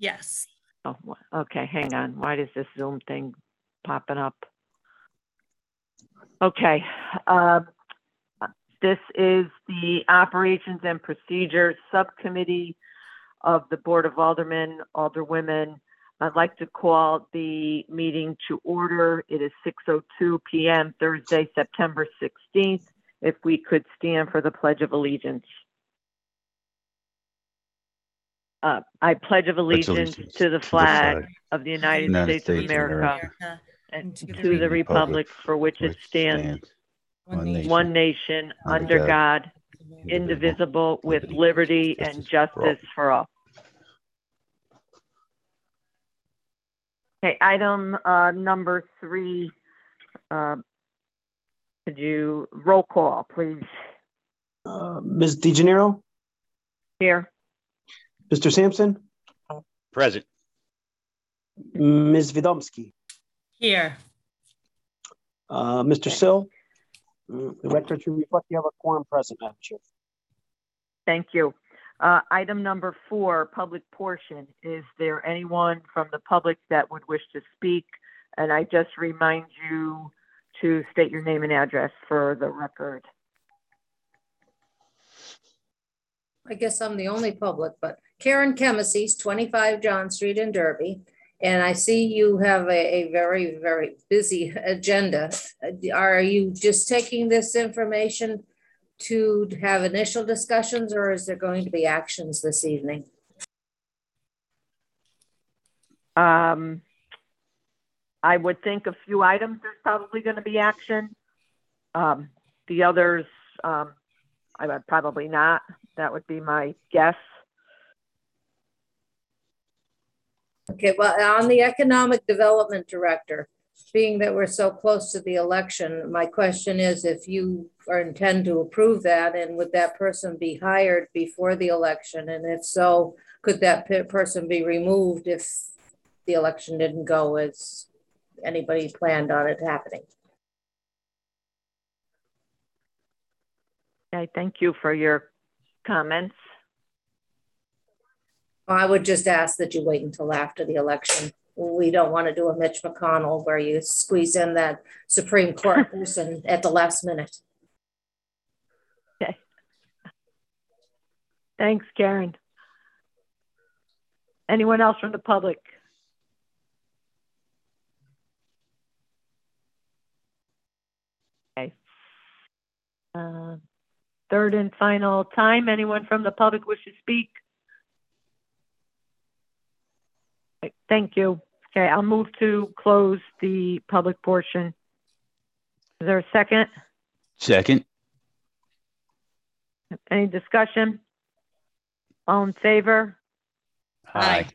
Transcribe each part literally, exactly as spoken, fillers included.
Yes. Oh, okay. Hang on. Why does this Zoom thing popping up? Okay. Um, this is the Operations and Procedures Subcommittee of the Board of Aldermen, Alderwomen. I'd like to call the meeting to order. It is six oh two p m Thursday, September sixteenth. If we could stand for the Pledge of Allegiance. Uh, I pledge of allegiance, allegiance to the flag, to the flag of the United, United States, States of America, America and to, to the republic for which it stands, one nation, one nation under God, God indivisible, with liberty and justice for all. Okay, item uh, number three. Uh, could you roll call, please? Uh, Miz DeGennaro? Here. Mister Sampson? Present. Miz Wiadomski? Here. Uh, Mister Okay. Sill? The record should reflect you have a quorum present, Madam Chair. Thank you. Uh, item number four, public portion. Is there anyone from the public that would wish to speak? And I just remind you to state your name and address for the record. I guess I'm the only public, but Karen Kemises, twenty-five John Street in Derby. And I see you have a, a very, very busy agenda. Are you just taking this information to have initial discussions, or is there going to be actions this evening? Um, I would think a few items there's probably going to be action. Um, the others, um, I would probably not. That would be my guess. Okay, well, on the Economic Development Director, being that we're so close to the election, my question is if you are intend to approve that, and would that person be hired before the election? And if so, could that person be removed if the election didn't go as anybody planned on it happening? Okay, thank you for your comments. I would just ask that you wait until after the election. We don't want to do a Mitch McConnell where you squeeze in that Supreme Court person at the last minute. Okay. Thanks, Karen. Anyone else from the public? Okay. Uh, third and final time. Anyone from the public wish to speak? Thank you. Okay, I'll move to close the public portion. Is there a second? Second. Any discussion? All in favor? Aye.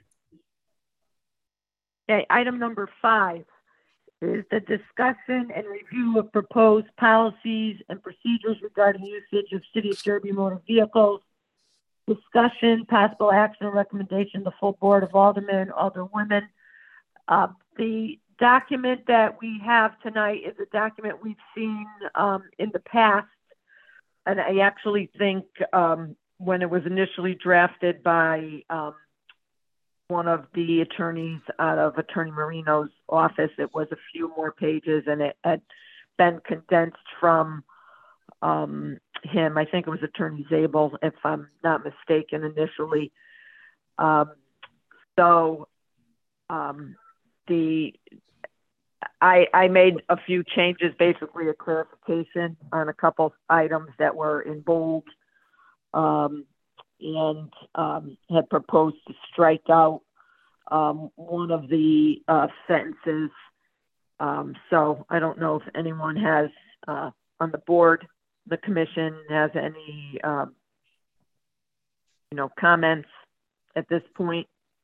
Okay, item number five is the discussion and review of proposed policies and procedures regarding usage of City of Derby motor vehicles. Discussion, possible action, or recommendation, the full Board of Aldermen, Alderwomen. Uh, the document that we have tonight is a document we've seen um, in the past. And I actually think um, when it was initially drafted by um, one of the attorneys out of Attorney Marino's office, it was a few more pages, and it had been condensed from um, him. I think it was Attorney Zabel, if I'm not mistaken, initially. Um, so um, the I, I made a few changes, basically a clarification on a couple items that were in bold, um, and um, had proposed to strike out um, one of the uh, sentences. Um, so I don't know if anyone has uh, on the board, the commission has any, um, you know, comments at this point.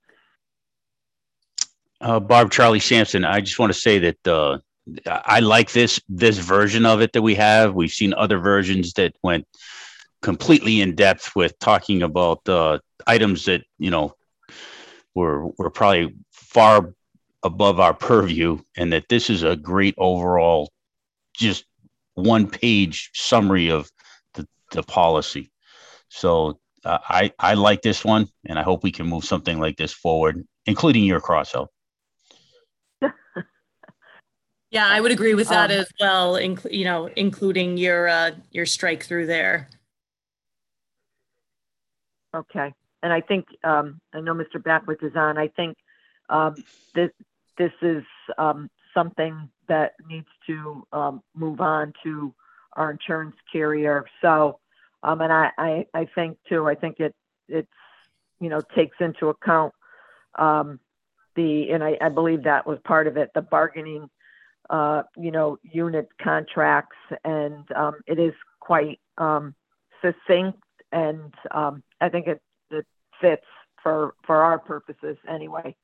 Uh, Barb, Charlie Sampson, I just want to say that uh, I like this this version of it that we have. We've seen other versions that went completely in depth with talking about uh, items that, you know, were were probably far above our purview, and that this is a great overall, just one page summary of the, the policy. So uh, I, I like this one, and I hope we can move something like this forward, including your cross-out. Yeah, I would agree with that Um, as well. Inc- you know, including your uh, your strike through there. Okay, and I think, um, I know Mister Backwith is on, I think, um, this, this is, um, something that needs to, um, move on to our insurance carrier. So, um, and I, I, I think too, I think it, it's, you know, takes into account, um, the, and I, I believe that was part of it, the bargaining, uh, you know, unit contracts, and, um, it is quite, um, succinct. And um, I think it, it fits for, for our purposes anyway.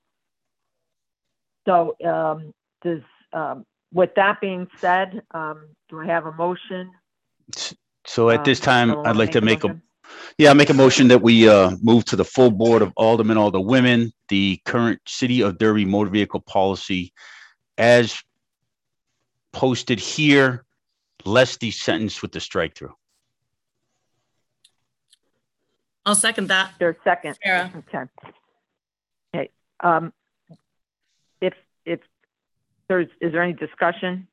So um, does, um, with that being said, um, do I have a motion? So at this Um, time, someone I'd wanna like to make a, motion? yeah, make a motion that we uh, move to the full board of Aldermen, Alderwomen, the current City of Derby motor vehicle policy as posted here, less the sentence with the strike through. I'll second that. There's a second. Sarah. Okay. Okay. Um, if, if there's, is there any discussion?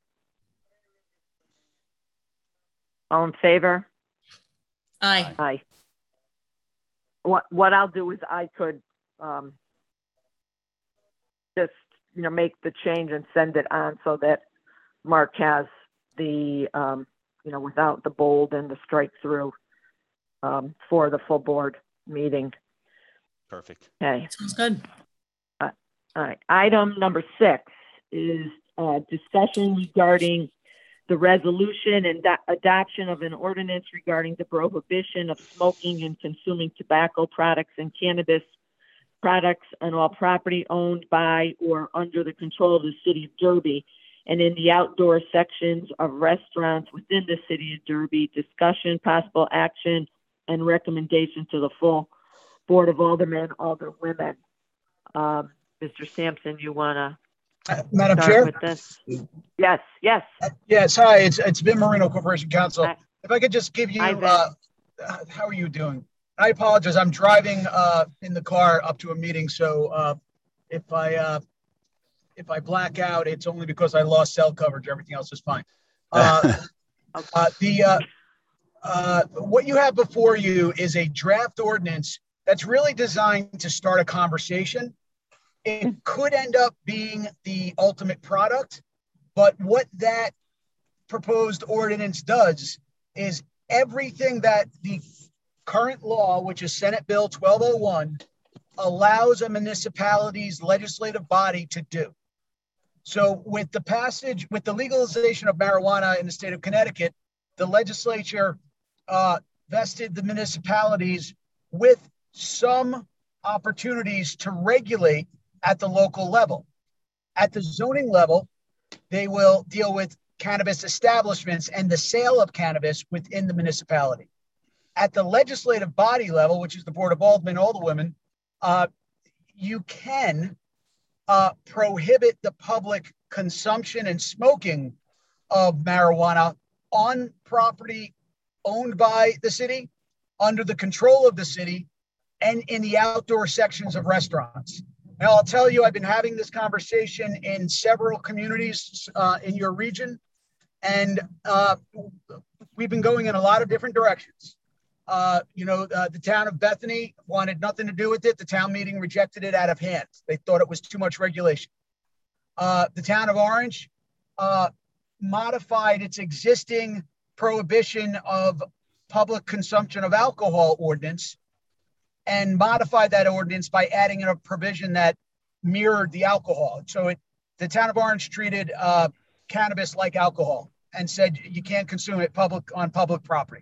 All in favor? Aye. Aye. What, what I'll do is I could, um, just, you know, make the change and send it on so that Mark has the, um, you know, without the bold and the strike through, um, for the full board meeting. Perfect. Okay. Sounds good. All right. Item number six is, uh, discussion regarding the resolution and da- adoption of an ordinance regarding the prohibition of smoking and consuming tobacco products and cannabis products on all property owned by or under the control of the City of Derby and in the outdoor sections of restaurants within the City of Derby. Discussion, possible action, and recommendation to the full Board of Aldermen, Alderwomen. Um, Mister Sampson, you want to Uh, Madam start Chair? with this? Yes, yes. Yes, hi, it's, it's Vin Marino, Corporation Counsel. Hi. If I could just give you, Hi, Vin. uh, uh, how are you doing? I apologize, I'm driving uh, in the car up to a meeting, so uh, if I uh, if I black out, it's only because I lost cell coverage. Everything else is fine. Uh, uh, the uh, uh, what you have before you is a draft ordinance that's really designed to start a conversation. It could end up being the ultimate product, but what that proposed ordinance does is everything that the current law, which is Senate Bill twelve oh one, allows a municipality's legislative body to do. So with the passage, with the legalization of marijuana in the state of Connecticut, the legislature uh, vested the municipalities with some opportunities to regulate at the local level. At the zoning level, they will deal with cannabis establishments and the sale of cannabis within the municipality. At the legislative body level, which is the Board of Aldermen, Alderwomen, uh, you can uh, prohibit the public consumption and smoking of marijuana on property owned by the city, under the control of the city, and in the outdoor sections of restaurants. Now, I'll tell you, I've been having this conversation in several communities uh, in your region, and uh, we've been going in a lot of different directions. Uh, you know, uh, the town of Bethany wanted nothing to do with it. The town meeting rejected it out of hand. They thought it was too much regulation. Uh, the town of Orange uh, modified its existing prohibition of public consumption of alcohol ordinance and modified that ordinance by adding in a provision that mirrored the alcohol. So it, the town of Orange treated uh, cannabis like alcohol and said you can't consume it public on public property.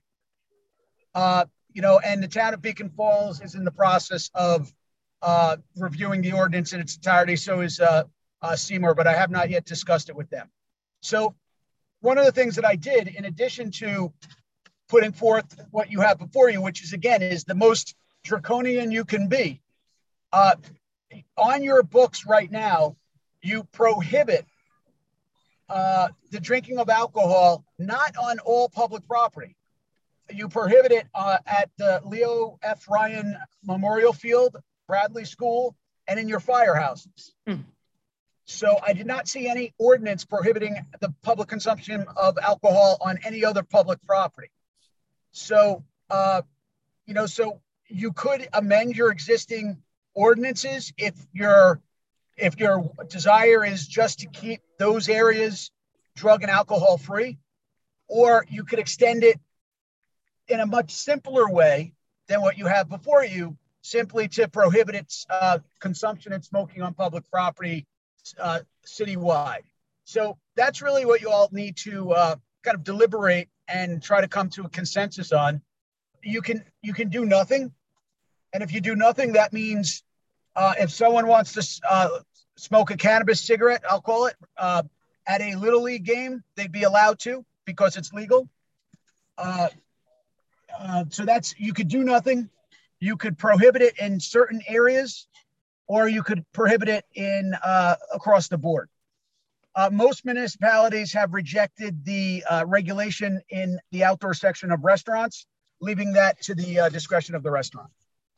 Uh, you know, and the town of Beacon Falls is in the process of uh, reviewing the ordinance in its entirety. So is uh, uh, Seymour, but I have not yet discussed it with them. So one of the things that I did, in addition to putting forth what you have before you, which is again, is the most draconian you can be, uh, on your books right now, you prohibit uh, the drinking of alcohol, not on all public property. you prohibit it uh, at the Leo F. Ryan Memorial Field, Bradley School, and in your firehouses. Hmm. So I did not see any ordinance prohibiting the public consumption of alcohol on any other public property. So, uh, you know, so you could amend your existing ordinances if your if your desire is just to keep those areas drug and alcohol free, or you could extend it in a much simpler way than what you have before you, simply to prohibit its uh, consumption and smoking on public property uh, citywide. So that's really what you all need to uh, kind of deliberate and try to come to a consensus on. You can you can do nothing, and if you do nothing, that means uh, if someone wants to uh, smoke a cannabis cigarette, I'll call it, uh, at a Little League game, they'd be allowed to because it's legal. Uh, uh, so that's, you could do nothing. You could prohibit it in certain areas, or you could prohibit it in uh, across the board. Uh, most municipalities have rejected the uh, regulation in the outdoor section of restaurants, leaving that to the uh, discretion of the restaurant.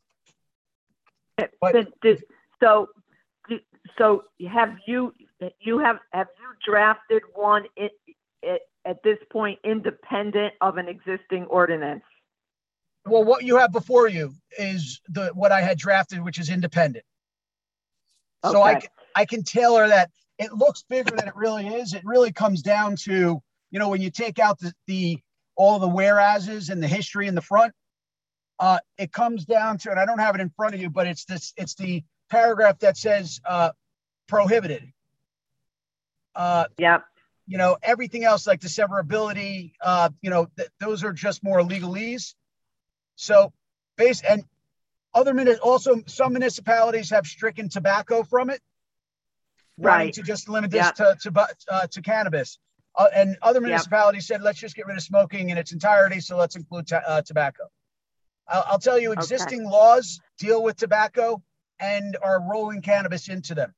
But, But did- so, so have you, you have, have you drafted one it, it, at this point independent of an existing ordinance? well, what you have before you is the what I had drafted, which is independent. So I, Okay. c- I can tailor that. It looks bigger than it really is. It really comes down to, you know, when you take out the, the all the whereases and the history in the front, uh, it comes down to, and I don't have it in front of you, but it's this, it's the paragraph that says uh, prohibited. Uh, Yep. you know, everything else like the severability, uh, you know, th- those are just more legalese. So base and other minute, also some municipalities have stricken tobacco from it. Wanting Right. to just limit this Yeah. to, to, bu- uh, to cannabis. Uh, and other municipalities said, let's just get rid of smoking in its entirety. So let's include ta- uh, tobacco. I'll, I'll tell you, existing laws deal with tobacco and are rolling cannabis into them.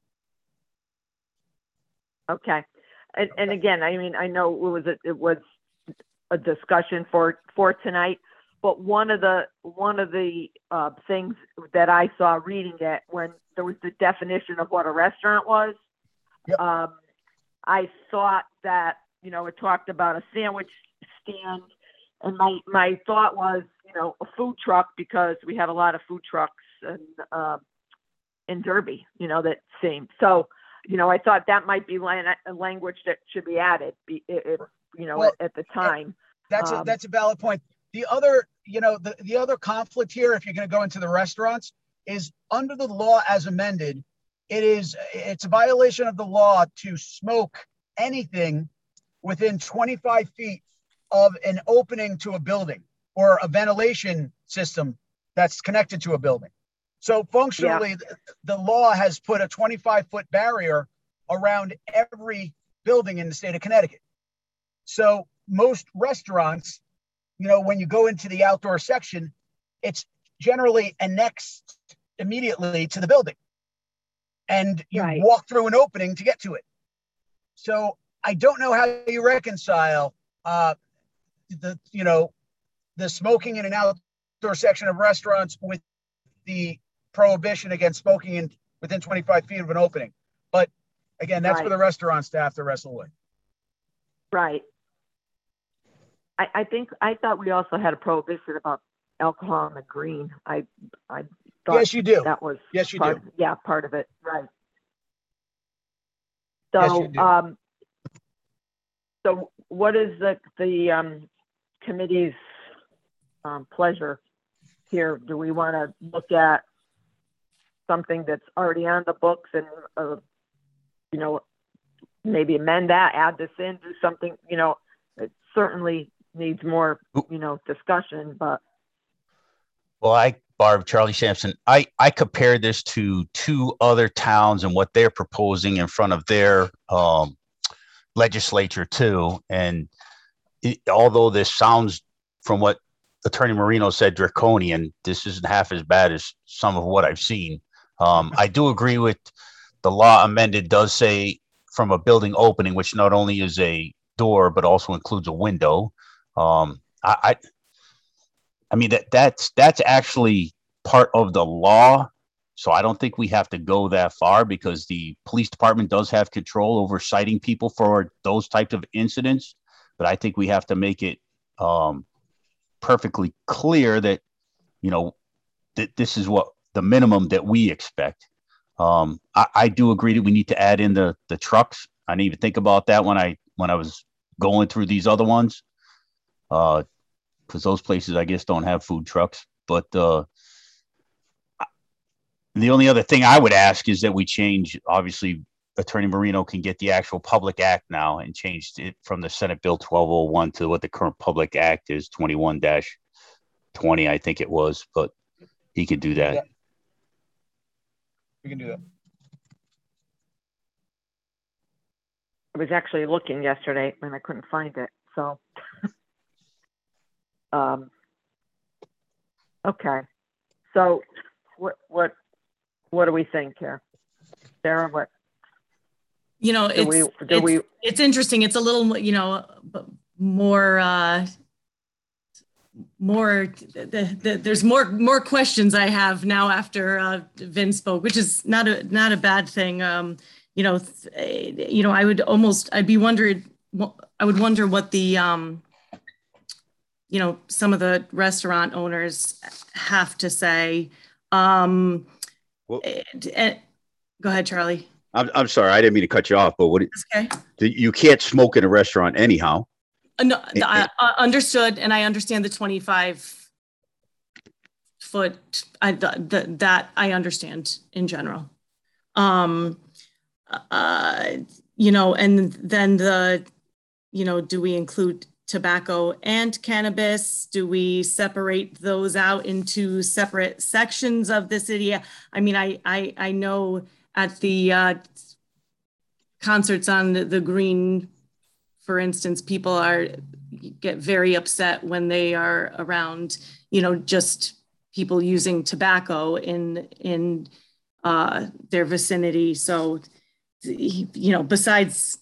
Okay. And, and again, I mean, I know it was, a, it was a discussion for, for tonight, but one of the, one of the uh, things that I saw reading it when there was the definition of what a restaurant was, Yep. um, I thought that, you know, it talked about a sandwich stand, and my, my thought was, you know, a food truck, because we have a lot of food trucks in, uh, in Derby, you know, that same. So, you know, I thought that might be lan- a language that should be added, be, if, you know, Well, at, at the time. That's a, Um, that's a valid point. The other, you know, the, the other conflict here, if you're going to go into the restaurants, is under the law as amended, it is, it's a violation of the law to smoke anything within twenty-five feet of an opening to a building or a ventilation system that's connected to a building. So functionally, the, the law has put a twenty-five foot barrier around every building in the state of Connecticut. So most restaurants, you know, when you go into the outdoor section, it's generally annexed immediately to the building. And you Right. walk through an opening to get to it. So I don't know how you reconcile uh, the, you know, the smoking in an outdoor section of restaurants with the prohibition against smoking in within twenty-five feet of an opening. But again, that's Right. for the restaurant staff to wrestle with. Right. I, I think, I thought we also had a prohibition about alcohol in the green. I, I thought Yes, you do. that was Yes, you part, do. yeah, part of it. Right. Yes, So, you do. um, so what is the, the, um, committee's, um, pleasure here? Do we want to look at something that's already on the books and, uh, you know, maybe amend that, add this in, do something, you know, it certainly needs more, you know, discussion, but Well, I, Barb, Charlie Sampson, I, I compared this to two other towns and what they're proposing in front of their um, legislature too. And it, although this sounds, from what Attorney Marino said, draconian, this isn't half as bad as some of what I've seen. Um, I do agree with the law amended does say from a building opening, which not only is a door, but also includes a window. Um, I, I I mean, that that's that's actually part of the law. So I don't think we have to go that far because the police department does have control over citing people for those types of incidents. But I think we have to make it um, perfectly clear that, you know, that this is what the minimum that we expect. Um, I, I do agree that we need to add in the the trucks. I didn't even think about that when I when I was going through these other ones, because uh, those places I guess don't have food trucks. But uh, the only other thing I would ask is that we change. Obviously, Attorney Marino can get the actual Public Act now and change it from the Senate Bill twelve oh one to what the current Public Act is, twenty-one dash twenty, I think it was. But he could do that. Yeah. We can do that. I was actually looking yesterday and I couldn't find it. So, um, okay. So, what what what do we think here, Sarah? What You know, do it's, we do it's, we? it's interesting. It's a little, you know, more, uh, more, the, the, there's more, more questions I have now after uh, Vin spoke, which is not a, not a bad thing. Um, you know, th- you know, I would almost, I'd be wondering, I would wonder what the, um, you know, some of the restaurant owners have to say. Um, Well, and, and, go ahead, Charlie. I'm I'm sorry, I didn't mean to cut you off, but what Okay. you can't smoke in a restaurant anyhow. Uh, no, I, I understood, and I understand the twenty-five foot. I the, the, that I understand in general. Um, uh, you know, and then the, you know, do we include tobacco and cannabis? Do we separate those out into separate sections of the city? I mean, I I I know at the uh, concerts on the, the Green, for instance, people are get very upset when they are around, you know, just people using tobacco in in uh, their vicinity. So, you know, besides,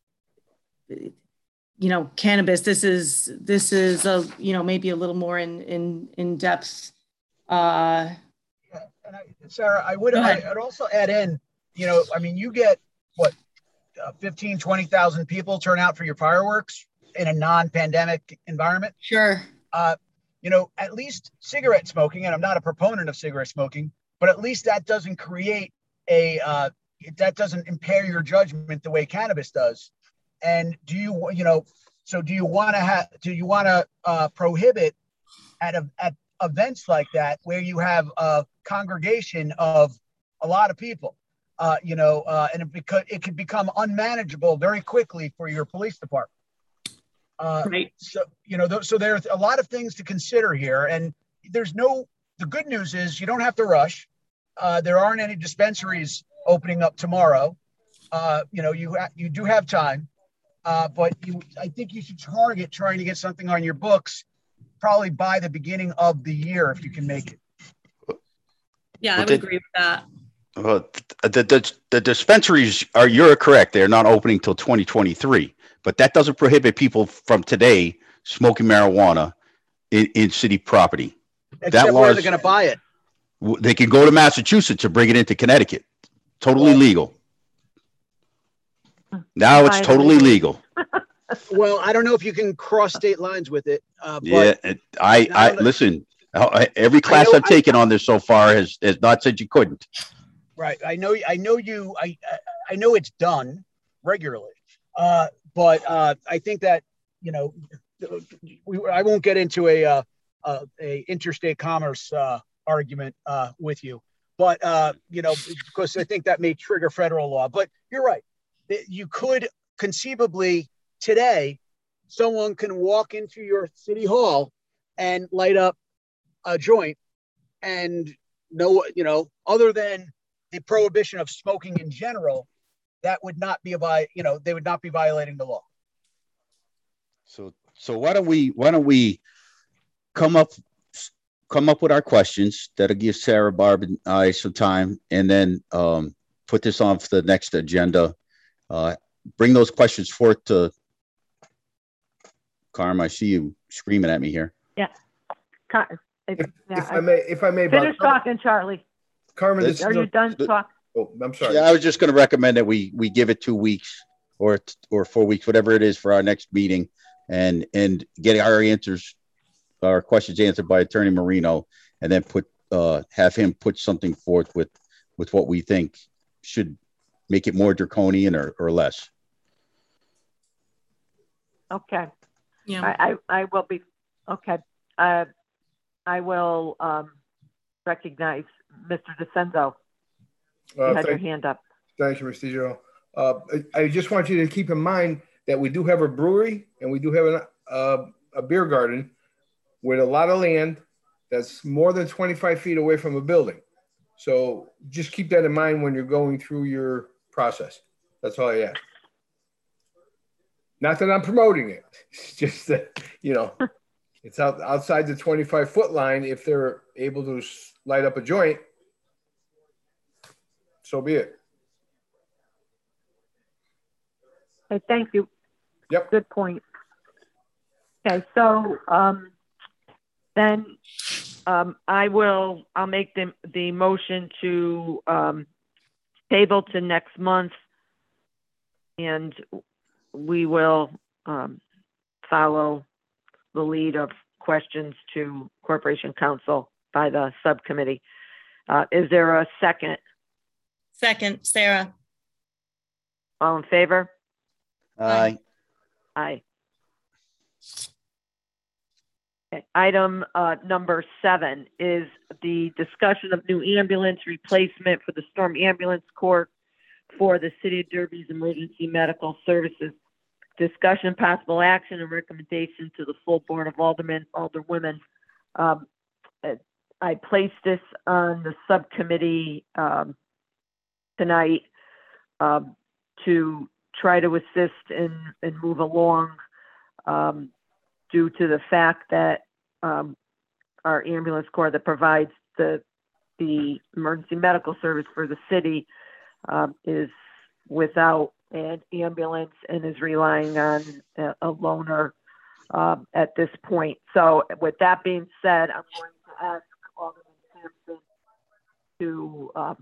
you know, cannabis, this is this is a you know maybe a little more in in in depth. Uh, Yeah, and I, Sarah, I would I, I'd also add in, you know, I mean, you get what, uh, fifteen, twenty thousand people turn out for your fireworks in a non-pandemic environment. Sure. Uh, you know, at least cigarette smoking, and I'm not a proponent of cigarette smoking, but at least that doesn't create a, uh, that doesn't impair your judgment the way cannabis does. And do you, you know, so do you want to have, do you want to uh, prohibit at a, at events like that where you have a congregation of a lot of people, uh, you know, uh, and it, because it could become unmanageable very quickly for your police department. Uh, right. So, you know, th- so there's a lot of things to consider here, and there's no, the good news is you don't have to rush. Uh, there aren't any dispensaries opening up tomorrow. Uh, you know, you, ha- you do have time, uh, but you, I think you should target trying to get something on your books probably by the beginning of the year, if you can make it. Yeah, Well, I would did- agree with that. Well, the, the the dispensaries are, you're correct, they're not opening till twenty twenty-three, but that doesn't prohibit people from today smoking marijuana in, in city property. Except where they're going to buy it. W- They can go to Massachusetts to bring it into Connecticut. Totally Well- legal. Now it's Buy it totally illegally. legal. Well, I don't know if you can cross state lines with it. Uh, but Yeah, it- I, I, Now that- listen, I- every class know- I've taken on this so far has, has not said you couldn't. Right. I know. I know you. I. I- I know it's done regularly. Uh, but uh, I think that you know, we. I won't get into a uh, uh, a interstate commerce uh, argument uh, with you, but uh, you know, because I think that may trigger federal law. But you're right. You could conceivably today, someone can walk into your city hall and light up a joint, and no, you know, other than the prohibition of smoking in general, that would not be a vi- you know, they would not be violating the law. So, so why don't we, why don't we come up, come up with our questions that'll give Sarah, Barb, and I some time, and then um, put this on for the next agenda. Uh, bring those questions forth to Carm. I see you screaming at me here. Car- if, If, yeah, if I may, if I may, Bob, finish talking, Charlie. Carmen, This- this Are is you a- done the- talking? oh, I'm sorry. Yeah, I was just going to recommend that we we give it two weeks or or four weeks, whatever it is, for our next meeting, and and get our answers, our questions answered by Attorney Marino, and then put uh, have him put something forth with with what we think should make it more draconian or, or less. Okay. Yeah. I, I, I will be, okay. Uh, I will um, recognize Mister DeCenzo. You Uh, had your thank, hand up. thank you, Mister Giro. Uh, I, I just want you to keep in mind that we do have a brewery and we do have an, uh, a beer garden with a lot of land that's more than twenty-five feet away from a building. So just keep that in mind when you're going through your process. That's all I ask. Not that I'm promoting it. It's just that, you know, it's out, outside the twenty-five foot line. If they're able to light up a joint, so be it. Okay, thank you. Yep. Good point. Okay, so um, then um, I will, I'll make the, the motion to um, table to next month, and we will um, follow the lead of questions to Corporation Counsel by the subcommittee. Uh, is there a second? Second, Sarah. All in favor? Aye. Aye. Okay. Item uh, number seven is the discussion of new ambulance replacement for the Storm Ambulance Corps for the City of Derby's Emergency Medical Services. Discussion, possible action, and recommendation to the full Board of Aldermen, Alderwomen. Um, I placed this on the subcommittee um, tonight um, to try to assist and, and move along um, due to the fact that um, our ambulance corps that provides the the emergency medical service for the city um, is without an ambulance and is relying on a, a loaner um, at this point. So with that being said, I'm going to ask Alderman Sampson to um,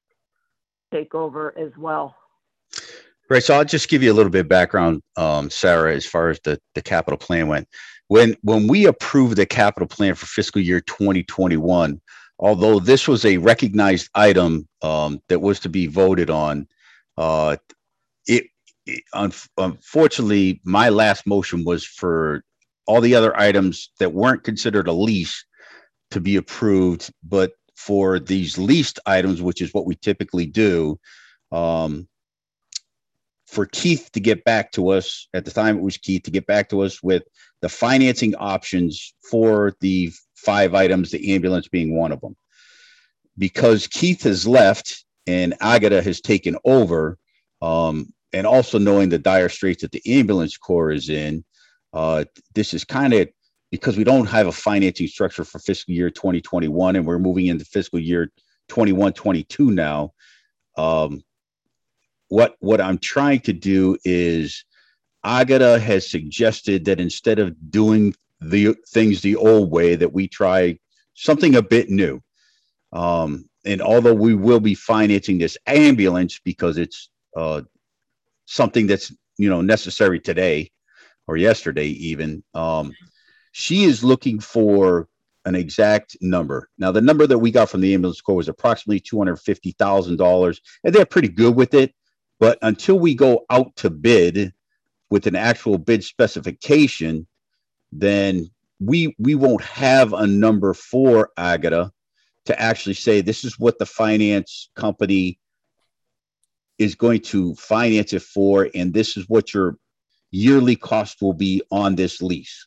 take over as well. Right. So I'll just give you a little bit of background, um, Sarah, as far as the, the capital plan went. When when we approved the capital plan for fiscal year twenty twenty-one, although this was a recognized item um, that was to be voted on, uh, it, it un- unfortunately, my last motion was for all the other items that weren't considered a lease to be approved, but for these leased items, which is what we typically do, um, for Keith to get back to us, at the time it was Keith, to get back to us with the financing options for the five items, the ambulance being one of them. Because Keith has left and Agata has taken over, um, and also knowing the dire straits that the ambulance corps is in, uh, this is kind of, because we don't have a financing structure for fiscal year twenty twenty-one and we're moving into fiscal year twenty-one twenty-two now, um, What what I'm trying to do is, Agata has suggested that instead of doing the things the old way, that we try something a bit new. Um, and although we will be financing this ambulance because it's uh, something that's, you know, necessary today or yesterday even, um, she is looking for an exact number. Now, the number that we got from the ambulance corps was approximately two hundred fifty thousand dollars, and they're pretty good with it. But until we go out to bid with an actual bid specification, then we we won't have a number for Agata to actually say this is what the finance company is going to finance it for, and this is what your yearly cost will be on this lease.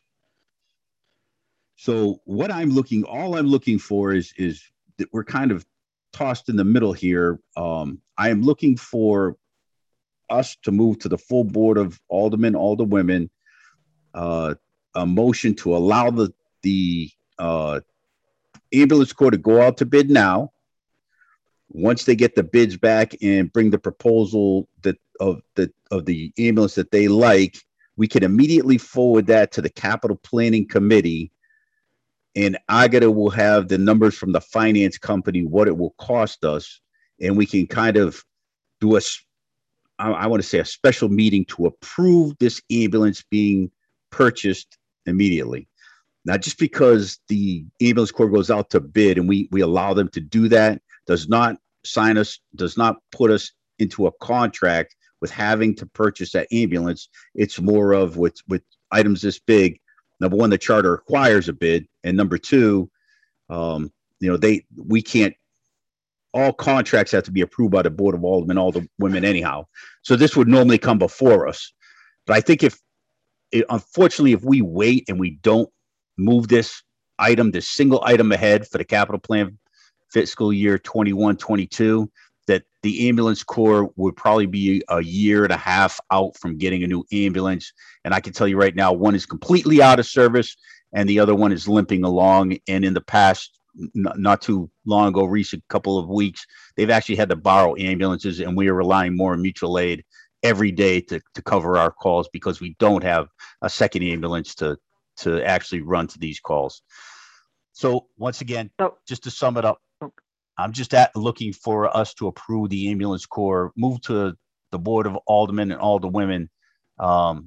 So what I'm looking, all I'm looking for is is that we're kind of tossed in the middle here. Um, I am looking for us to move to the full Board of Aldermen, Alderwomen, uh, a motion to allow the the uh, ambulance corps to go out to bid now. Once they get the bids back and bring the proposal that of the of the ambulance that they like, we can immediately forward that to the Capital Planning Committee and Agata will have the numbers from the finance company, what it will cost us, and we can kind of do a, I, I want to say a special meeting to approve this ambulance being purchased immediately. Now, just because the ambulance corps goes out to bid and we we allow them to do that does not sign us, does not put us into a contract with having to purchase that ambulance. It's more of with with items this big. Number one, the charter requires a bid, and number two, um, you know, they we can't. All contracts have to be approved by the Board of Aldermen, all the women anyhow. So this would normally come before us. But I think if, it, unfortunately, if we wait and we don't move this item, this single item ahead for the capital plan fiscal year twenty-one, twenty-two, that the ambulance corps would probably be a year and a half out from getting a new ambulance. And I can tell you right now, one is completely out of service and the other one is limping along. And in the past, not too long ago, recent couple of weeks, they've actually had to borrow ambulances, and we are relying more on mutual aid every day to, to cover our calls because we don't have a second ambulance to, to actually run to these calls. So once again, So- just to sum it up, I'm just at looking for us to approve the ambulance corps, move to the Board of Aldermen and all the women, um,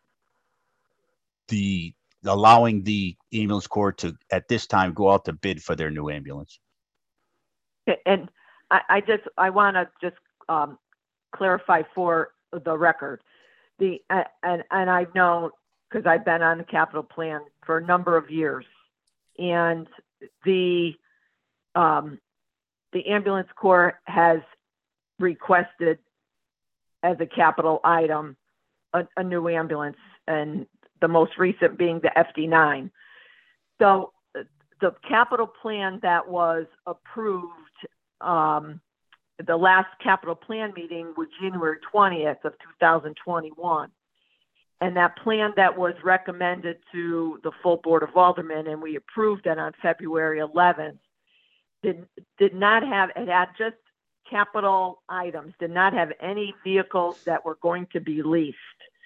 the allowing the ambulance corps to, at this time, go out to bid for their new ambulance. And I, I just, I want to just um, clarify for the record, the, uh, and, and I've known, because I've been on the capital plan for a number of years, and the, um, the ambulance corps has requested as a capital item, a, a new ambulance, and the most recent being the F D nine. So the capital plan that was approved, um, the last capital plan meeting was January twentieth of two thousand twenty-one. And that plan that was recommended to the full Board of Aldermen, and we approved it on February eleventh, did, did not have, it had just capital items, did not have any vehicles that were going to be leased.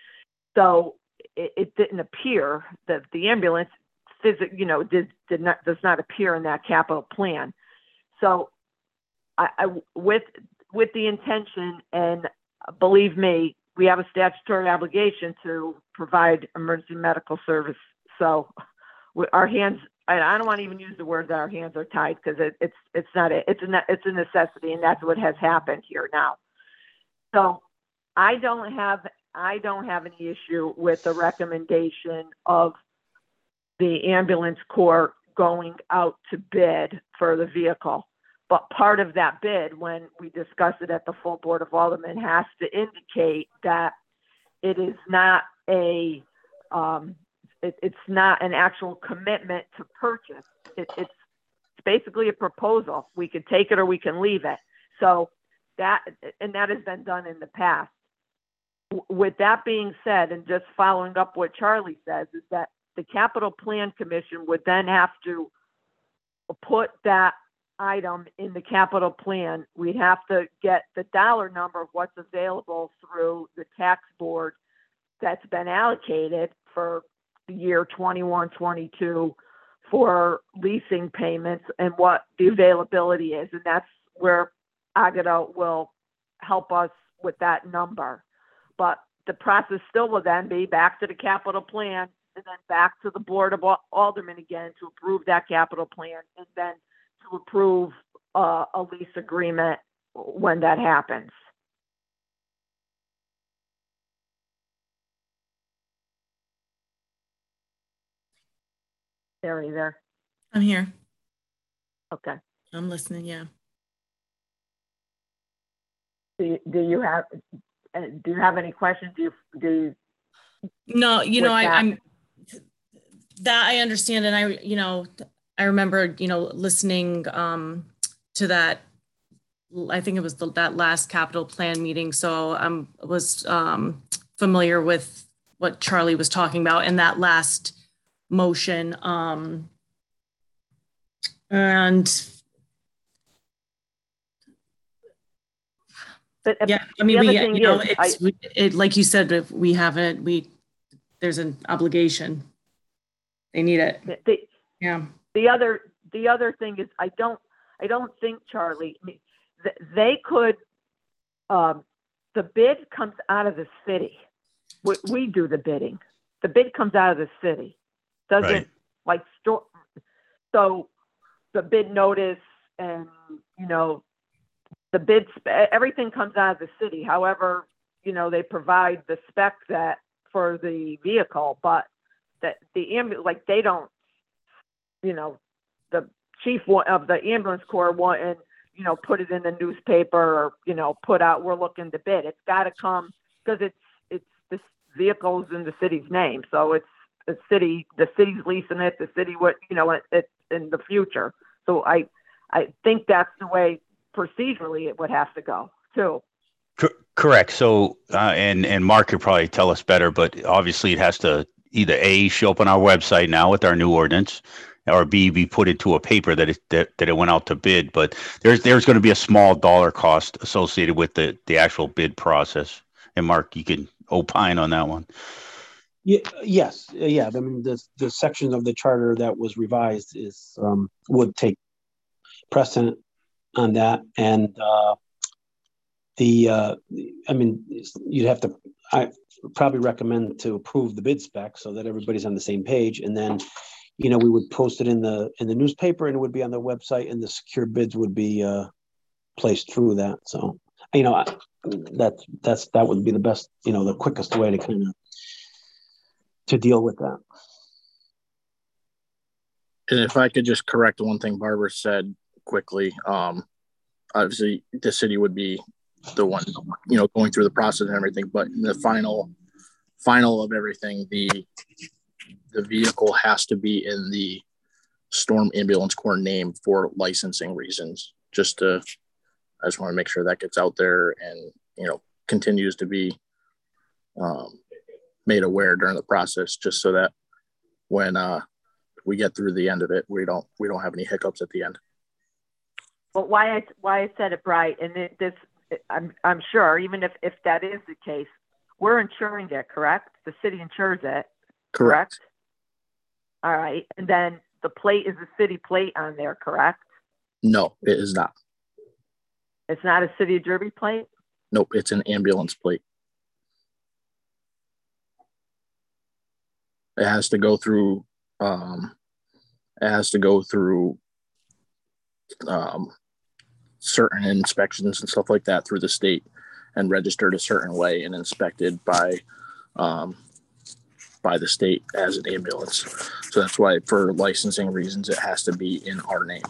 So it, it didn't appear that the ambulance, physic, you know, did, did not, does not appear in that capital plan. So I, I with, with the intention, and believe me, we have a statutory obligation to provide emergency medical service. So we, our hands, I, I don't want to even use the word that our hands are tied, because it, it's it's not a, it's a it's a necessity, and that's what has happened here now. So I don't have I don't have any issue with the recommendation of the ambulance corps going out to bid for the vehicle. But part of that bid, when we discuss it at the full Board of Aldermen, has to indicate that it is not a, um, it, it's not an actual commitment to purchase. It, it's basically a proposal. We can take it or we can leave it. So that, and that has been done in the past. With that being said, and just following up what Charlie says, is that the Capital Plan Commission would then have to put that item in the capital plan. We'd have to get the dollar number of what's available through the tax board that's been allocated for the year twenty-one, twenty-two for leasing payments, and what the availability is. And that's where Agata will help us with that number. But the process still will then be back to the capital plan, and then back to the Board of Aldermen again to approve that capital plan, and then to approve uh, a lease agreement when that happens. Are you there? I'm here. Okay. I'm listening. Yeah. Do you, do you have uh, do you have any questions? Do you, do you, No, you know, I, that? I'm that I understand, and I, you know, I remember, you know, listening um, to that. I think it was the, that last capital plan meeting, so I um, was um, familiar with what Charlie was talking about in that last motion, um, and but, yeah, I mean, we, you know, is, it's I, it, like you said, if we haven't, we there's an obligation. They need it. The, Yeah. the other, the other thing is, I don't, I don't think, Charlie, I mean, th- they could, um, the bid comes out of the city. We, we do the bidding. The bid comes out of the city. Doesn't Right. like store. So the bid notice and, you know, the bid, spe- everything comes out of the city. However, you know, they provide the spec that for the vehicle, but that the ambulance, like they don't, you know, the chief of the ambulance corps want and, you know, put it in the newspaper or, you know, put out, we're looking to bid. It's got to come because it's, it's this vehicle's in the city's name. So it's the city, the city's leasing it, the city would, you know, it, it in the future. So I, I think that's the way procedurally it would have to go too. Cor- Correct. So, uh, and, and Mark could probably tell us better, but obviously it has to either A, show up on our website now with our new ordinance, or B, be put into a paper that it, that, that it went out to bid. But there's, there's going to be a small dollar cost associated with the, the actual bid process. And Mark, you can opine on that one. Yeah, yes, yeah. I mean, the the section of the charter that was revised is um, would take precedent on that, and uh, the uh, I mean, you'd have to. I probably recommend to approve the bid spec so that everybody's on the same page, and then, you know, we would post it in the in the newspaper, and it would be on the website, and the secure bids would be uh, placed through that. So, you know, that's that's that would be the best, you know, the quickest way to kind of to deal with that. And if I could just correct one thing Barbara said quickly, um, obviously the city would be the one, you know, going through the process and everything, but in the final, final of everything, the the vehicle has to be in the Storm Ambulance Corps name for licensing reasons. Just to, I just want to make sure that gets out there and, you know, continues to be um, made aware during the process, just so that when uh, we get through the end of it, we don't we don't have any hiccups at the end. But why I why I said it right, and it, this I'm I'm sure even if if that is the case, we're insuring it, correct? The city insures it, correct? Correct. All right, and then the plate is a city plate on there, correct? No, it is not. It's not a City of Derby plate? Nope, it's an ambulance plate. It has to go through, um, it has to go through um, certain inspections and stuff like that through the state and registered a certain way and inspected by, um, by the state as an ambulance. So that's why for licensing reasons, it has to be in our name.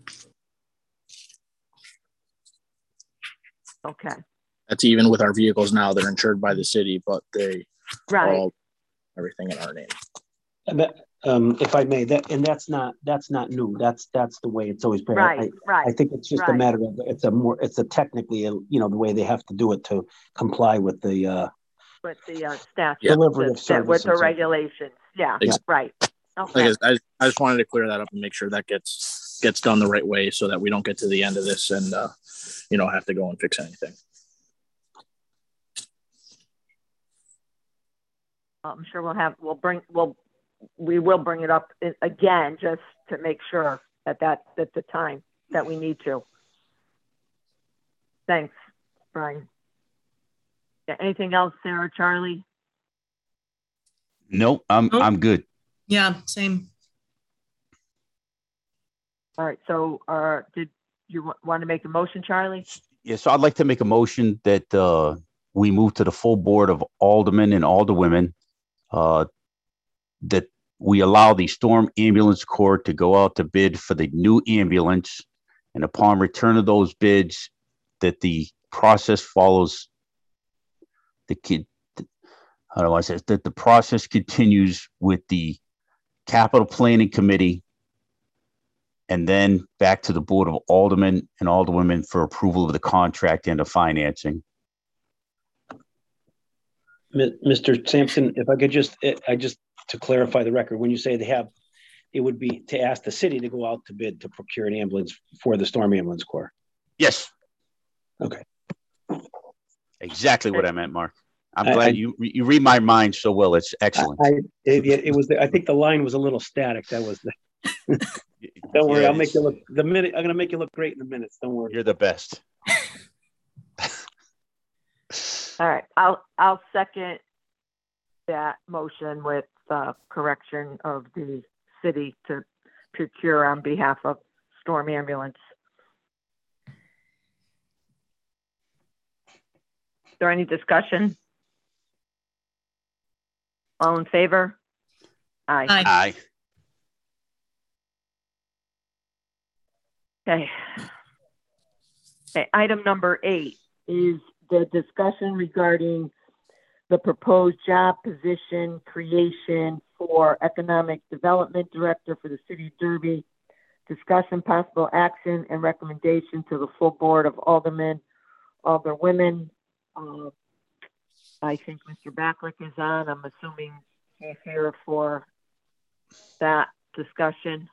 Okay. That's even with our vehicles now, they're insured by the city, but they Right. all everything in our name. And that, um, if I may, that and that's not that's not new. That's that's the way it's always been. Right, I, right. I think it's just right. a matter of it's a more it's a technically a, you know the way they have to do it to comply with the uh, with the uh, statute, Yeah. delivery of the- service with the and so forth. regulations. Yeah, Yeah. right. Okay. Like I, I just wanted to clear that up and make sure that gets gets done the right way so that we don't get to the end of this and uh, you know have to go and fix anything. I'm sure we'll have, we'll bring, we'll, we will bring it up again, just to make sure that that, at the time that we need to. Thanks, Brian. Yeah, anything else, Sarah, Charlie? Nope, I'm, Nope. I'm good. Yeah, same. All right, so, uh, did you wa- want to make a motion, Charlie? Yeah, so I'd like to make a motion that uh, we move to the full board of aldermen and alderwomen, uh, that we allow the Storm Ambulance Corps to go out to bid for the new ambulance, and upon return of those bids, that the process follows the kid. How do I say it? That the process continues with the capital planning committee, and then back to the board of aldermen and alderwomen for approval of the contract and the financing. Mi- Mister Sampson, if I could just, I just to clarify the record, when you say they have, it would be to ask the city to go out to bid to procure an ambulance for the Storm Ambulance Corps. Yes. Okay. Exactly what I meant, Mark. I'm I- glad I- you you read my mind so well. It's excellent. I, it, it was, the, I think the line was a little static. That was the, Don't worry, Yeah, I'll make you look the minute. I'm gonna make you look great in the minutes. Don't worry. You're the best. All right, I'll, I'll second that motion with the correction of the city to procure on behalf of Storm Ambulance. Is there any discussion? All in favor? Aye. Aye. Aye. Okay. Okay, item number eight is the discussion regarding the proposed job position creation for Economic Development Director for the City of Derby. Discussion, possible action, and recommendation to the full board of aldermen, alderwomen. Uh, I think Mister Backlick is on. I'm assuming he's here for that discussion.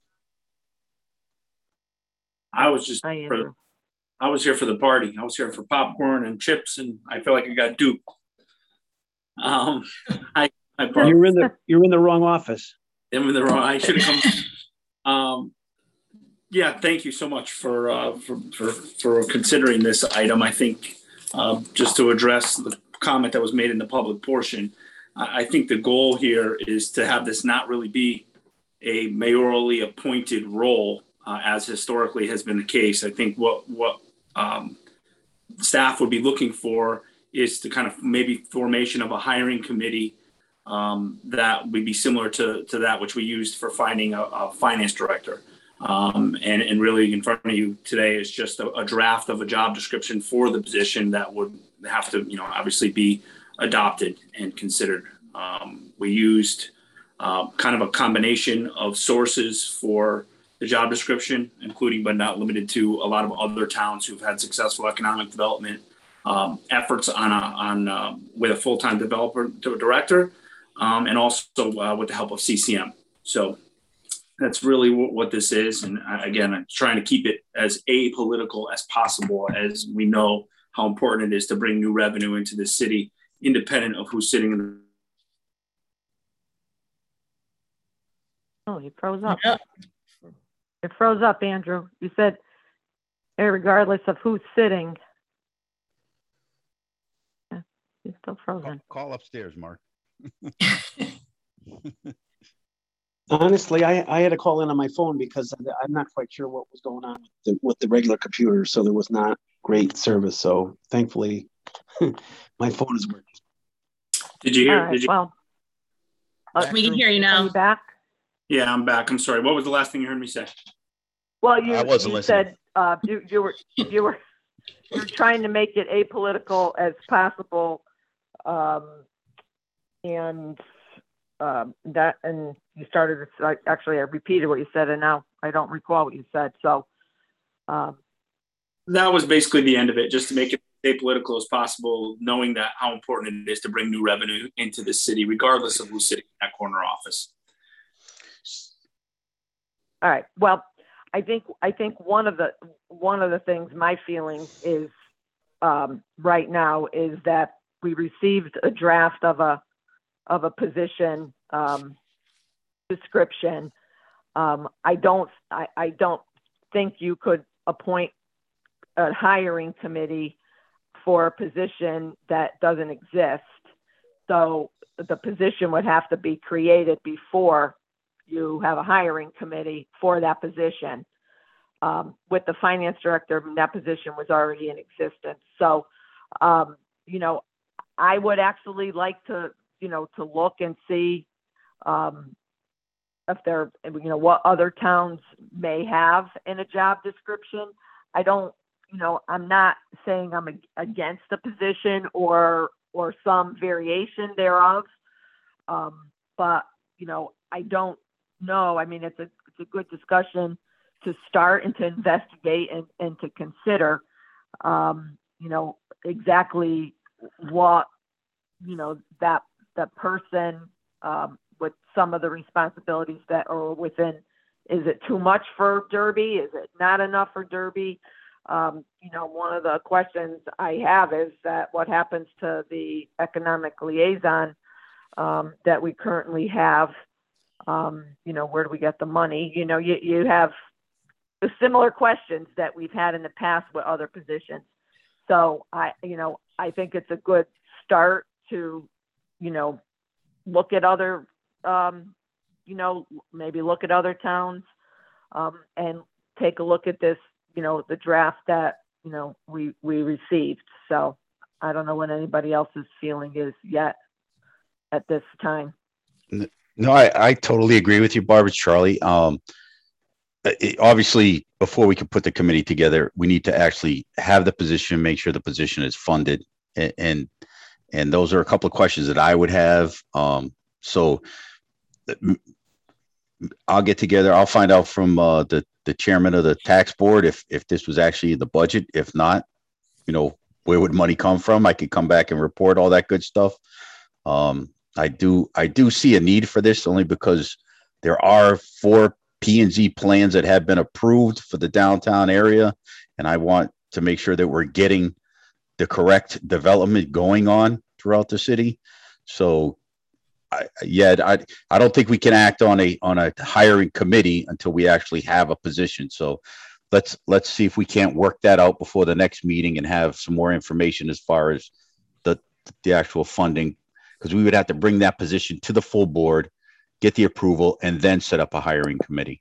I was just Hi, for, Andrew. I was here for the party. I was here for popcorn and chips, and I feel like I got duped. Um, I, I brought, You're in the you're in the wrong office. am in the wrong. I should have come. Um, yeah, thank you so much for uh, for, for for considering this item. I think uh, just to address the comment that was made in the public portion, I, I think the goal here is to have this not really be a mayorally appointed role, uh, as historically has been the case. I think what what um, staff would be looking for is to kind of maybe formation of a hiring committee um, that would be similar to, to that which we used for finding a, a finance director. Um, and, and really in front of you today is just a, a draft of a job description for the position that would have to, you know, obviously be adopted and considered. Um, we used uh, kind of a combination of sources for the job description, including but not limited to a lot of other towns who've had successful economic development um, efforts on a, on uh, with a full-time developer director, um, and also uh, with the help of C C M. So that's really what, what this is. And uh, again, I'm trying to keep it as apolitical as possible, as we know how important it is to bring new revenue into the city, independent of who's sitting in the. Oh, you froze up. Yep. It froze up, Andrew. You said, regardless of who's sitting. Yeah, you're still frozen. Call, call upstairs, Mark. Honestly, I, I had to call in on my phone because I'm not quite sure what was going on with the, with the regular computer. So there was not great service. So thankfully, my phone is working. Did you hear? All right, Did you? well, We can hear you are now. you back? Yeah, I'm back. I'm sorry. What was the last thing you heard me say? Well, you, I wasn't you listening. said uh, you, you were you were you were trying to make it apolitical as possible, um, and um, that and you started. To, actually, I repeated what you said, and now I don't recall what you said. So um, that was basically the end of it, just to make it apolitical as possible, knowing that how important it is to bring new revenue into the city, regardless of who's sitting in that corner office. all right. Well, I think I think one of the one of the things my feeling is um, right now is that we received a draft of a of a position um, description. Um, I don't I, I don't think you could appoint a hiring committee for a position that doesn't exist. So the position would have to be created before you have a hiring committee for that position. Um, with the finance director, that position was already in existence. So, um, you know, I would actually like to, you know, to look and see um, if there, you know, what other towns may have in a job description. I don't, you know, I'm not saying I'm against the position or, or some variation thereof. Um, but, you know, I don't know. I mean, it's a, it's a good discussion to start and to investigate and, and to consider, um, you know, exactly what, you know, that, that person um, with some of the responsibilities that are within, is it too much for Derby? Is it not enough for Derby? Um, you know, one of the questions I have is that what happens to the economic liaison um, that we currently have? Um, you know, where do we get the money? You know, you, you have the similar questions that we've had in the past with other positions. So I, you know, I think it's a good start to, you know, look at other, um, you know, maybe look at other towns, um, and take a look at this, you know, the draft that, you know, we, we received. So I don't know what anybody else's feeling is yet at this time. No, I, I totally agree with you, Barbara. Charlie. Um, it, obviously, before we can put the committee together, we need to actually have the position, make sure the position is funded, and and, and those are a couple of questions that I would have. Um, so I'll get together. I'll find out from uh, the the chairman of the tax board if if this was actually in the budget. If not, you know, where would money come from? I could come back and report all that good stuff. Um, I do I do see a need for this only because there are four P and Z plans that have been approved for the downtown area, and I want to make sure that we're getting the correct development going on throughout the city. So, I, yeah, I I don't think we can act on a on a hiring committee until we actually have a position. So, let's let's see if we can't work that out before the next meeting and have some more information as far as the the actual funding. Because we would have to bring that position to the full board, get the approval, and then set up a hiring committee.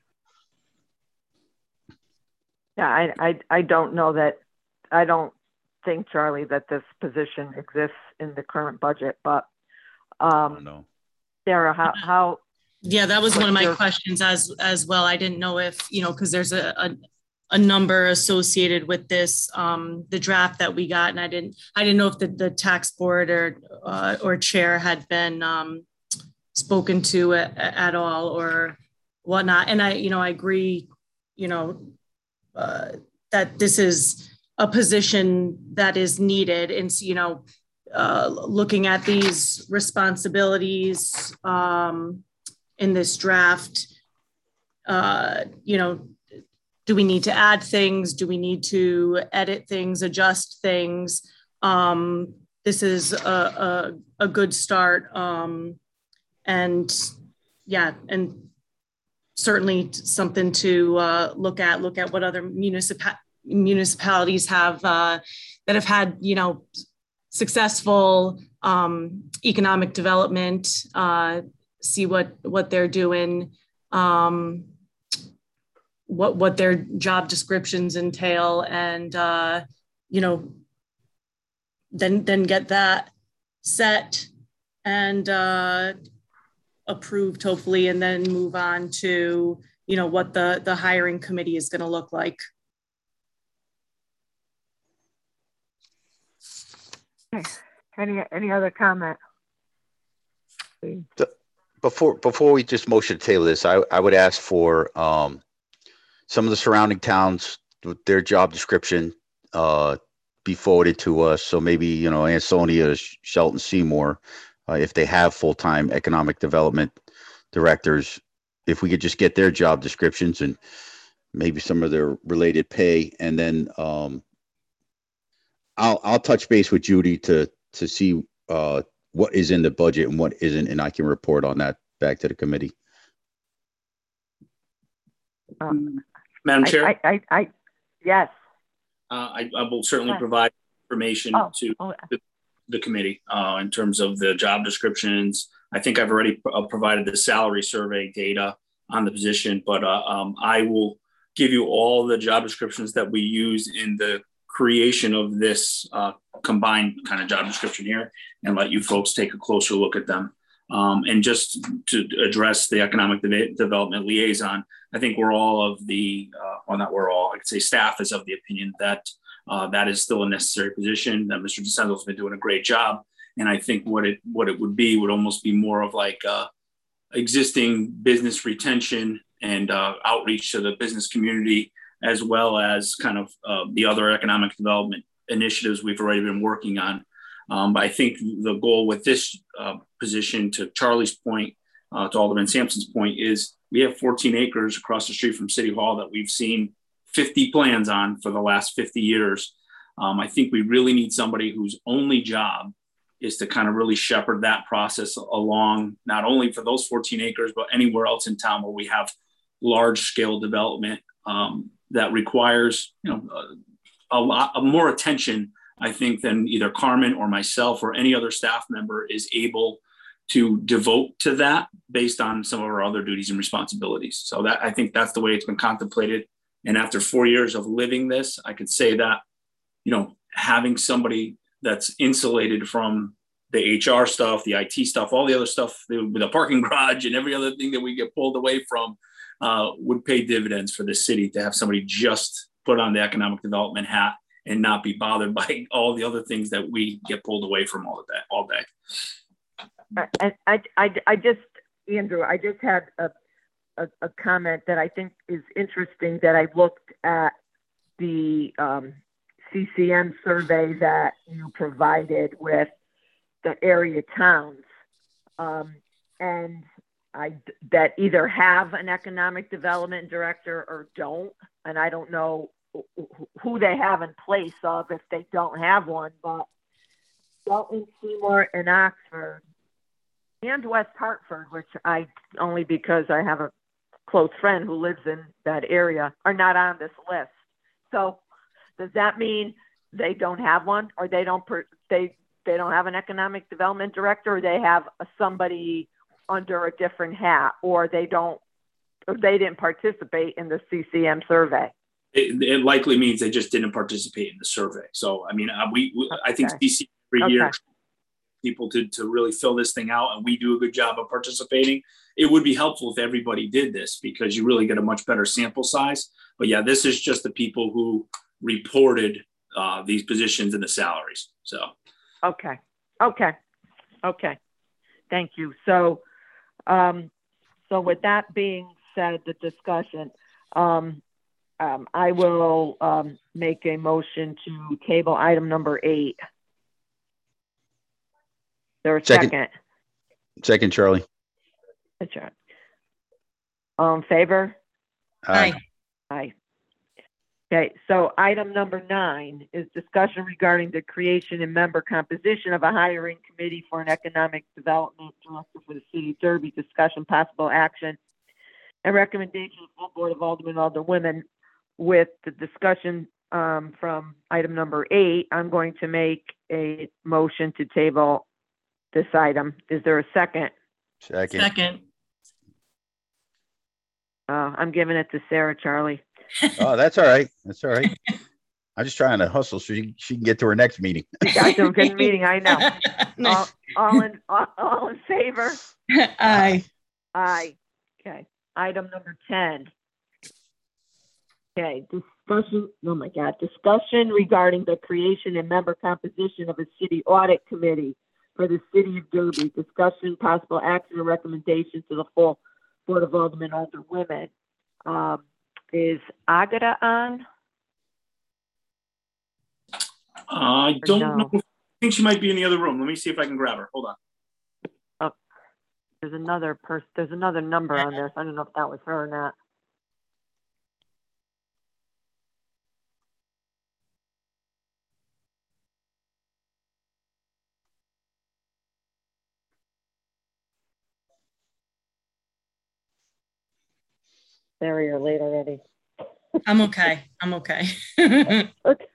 Yeah, I, I, I don't know that, I don't think, Charlie, that this position exists in the current budget, but um, I don't know. Sarah, how, how? Yeah, that was one of my your... questions as as well. I didn't know if, you know, because there's a, a a number associated with this, um, the draft that we got, and I didn't, I didn't know if the, the tax board or uh, or chair had been um, spoken to at, at all or whatnot. And I, you know, I agree, you know, uh, that this is a position that is needed, and you know, uh, looking at these responsibilities um, in this draft, uh, you know. Do we need to add things? Do we need to edit things, adjust things? Um, this is a, a, a good start. Um, and yeah, and certainly something to uh, look at, look at what other municipa- municipalities have uh, that have had, you know, successful um, economic development, uh, see what, what they're doing. Um, what what their job descriptions entail, and uh, you know, then then get that set and uh, approved, hopefully, and then move on to, you know, what the the hiring committee is going to look like. Okay. Any any other comment? Before before we just motion to table this, I I would ask for um. some of the surrounding towns with their job description uh, be forwarded to us. So maybe, you know, Ansonia, Shelton, Seymour, uh, if they have full-time economic development directors, if we could just get their job descriptions and maybe some of their related pay. And then um, I'll, I'll touch base with Judy to, to see uh, what is in the budget and what isn't, and I can report on that back to the committee. Um, Madam Chair? I, I, I, yes. Uh, I, I will certainly yes. provide information oh, to oh. the, the committee uh, in terms of the job descriptions. I think I've already uh, provided the salary survey data on the position, but uh, um, I will give you all the job descriptions that we use in the creation of this uh, combined kind of job description here, and let you folks take a closer look at them. Um, and just to address the economic de- development liaison, I think we're all of the, uh, well, not we're all, I could say staff is of the opinion that uh, that is still a necessary position, that Mister DeCenzo has been doing a great job. And I think what it what it would be would almost be more of like uh, existing business retention and uh, outreach to the business community, as well as kind of uh, the other economic development initiatives we've already been working on. Um, but I think the goal with this uh, position, to Charlie's point, uh, to Alderman Sampson's point, is we have fourteen acres across the street from City Hall that we've seen fifty plans on for the last fifty years. Um, I think we really need somebody whose only job is to kind of really shepherd that process along, not only for those fourteen acres, but anywhere else in town where we have large scale development um, that requires, you know, a, a lot of more attention, I think, than either Carmen or myself or any other staff member is able to devote to that based on some of our other duties and responsibilities. So that, I think that's the way it's been contemplated. And after four years of living this, I could say that, you know, having somebody that's insulated from the H R stuff, the I T stuff, all the other stuff with a parking garage and every other thing that we get pulled away from uh, would pay dividends for the city to have somebody just put on the economic development hat and not be bothered by all the other things that we get pulled away from all of that all day. I, I, I, I just, Andrew, I just had a, a, a comment that I think is interesting, that I looked at the um, C C M survey that you provided with the area towns, um, and I, that either have an economic development director or don't, and I don't know who they have in place of if they don't have one, but Dalton, Seymour, and Oxford, and West Hartford, which I, only because I have a close friend who lives in that area, are not on this list. So does that mean they don't have one, or they don't per, they they don't have an economic development director, or they have a, somebody under a different hat, or they don't, or they didn't participate in the C C M survey? It, it likely means they just didn't participate in the survey. So, I mean, uh, we, we I think Okay. C C every Okay. year people to, to really fill this thing out, and we do a good job of participating. It would be helpful if everybody did this, because you really get a much better sample size. But yeah, this is just the people who reported uh, these positions and the salaries. So. Okay. Okay. Okay. Thank you. So, um, so with that being said, the discussion, um, um, I will um, make a motion to table item number eight. There a Second. second? Second, Charlie. That's right. All in favor? Aye. Aye. Okay, so item number nine is discussion regarding the creation and member composition of a hiring committee for an economic development director for the city of Derby. Discussion, possible action, and recommendation of the Board of Aldermen, Alderwomen. With the discussion um, from item number eight, I'm going to make a motion to table this item. Is there a second? Second. Second. Uh, I'm giving it to Sarah, Charlie. Oh, that's all right. That's all right. I'm just trying to hustle so she, she can get to her next meeting. You got to a good meeting, I know. All, Nice. all in all, all in favor? Aye. Aye. Okay. Item number ten. Okay, discussion, oh my God, discussion regarding the creation and member composition of a city audit committee for the city of Derby. Discussion, possible action, or recommendation to the full Board of Aldermen, Alderwomen. Um, is Agata on? I don't no? know. I think she might be in the other room. Let me see if I can grab her. Hold on. Oh, there's another person, there's another number on there, so I don't know if that was her or not. There, you're late already. I'm okay. I'm okay. Okay.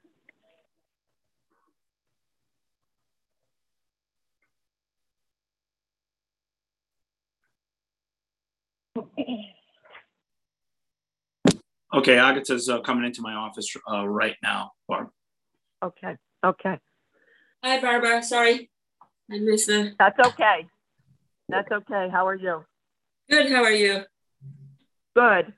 Okay, Agata's uh, coming into my office uh, right now, Barb. Okay. Okay. Hi, Barbara. Sorry, I missed the. That's okay. That's okay. How are you? Good. How are you? Good.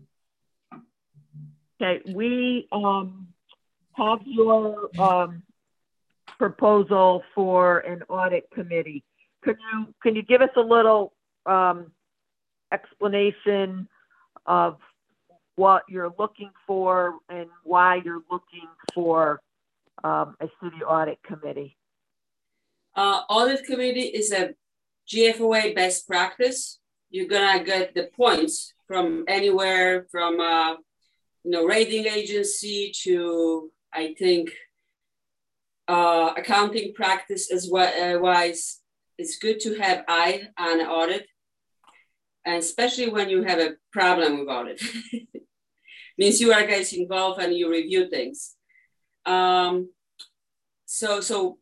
Okay, we um, have your um, proposal for an audit committee. Could you can you give us a little um, explanation of what you're looking for and why you're looking for um, a city audit committee? Uh, audit committee is a G F O A best practice. You're gonna get the points from anywhere from uh, you know, rating agency to, I think, uh, accounting practice as well, uh, wise, it's good to have eye on audit, and especially when you have a problem with audit. Means you are guys involved and you review things. Um, so, so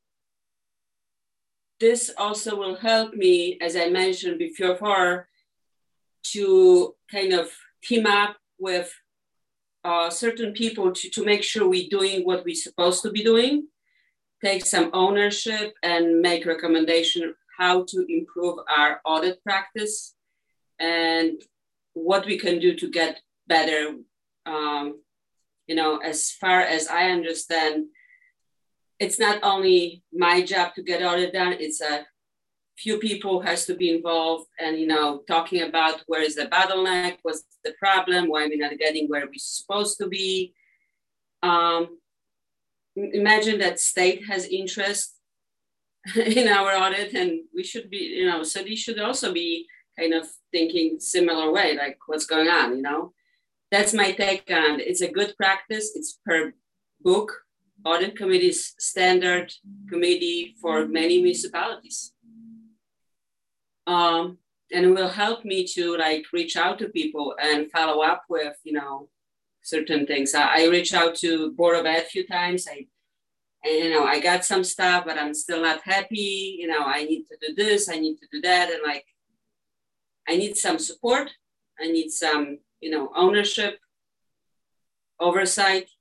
this also will help me, as I mentioned before, to kind of team up with uh, certain people to, to make sure we're doing what we're supposed to be doing, take some ownership and make recommendation how to improve our audit practice and what we can do to get better. Um, you know, as far as I understand, it's not only my job to get audit done, it's a few people has to be involved and, you know, talking about where is the bottleneck, what's the problem, why we're not getting where we're supposed to be. Um, imagine that state has interest in our audit and we should be, you know, so they should also be kind of thinking similar way, like what's going on, you know? That's my take on it. It's a good practice. It's per book. Audit committee's standard committee for many municipalities. Um, and it will help me to like reach out to people and follow up with, you know, certain things. I, I reach out to Board of Ed a few times. I, and, you know, I got some stuff, but I'm still not happy. You know, I need to do this, I need to do that. And like, I need some support. I need some, you know, ownership, oversight.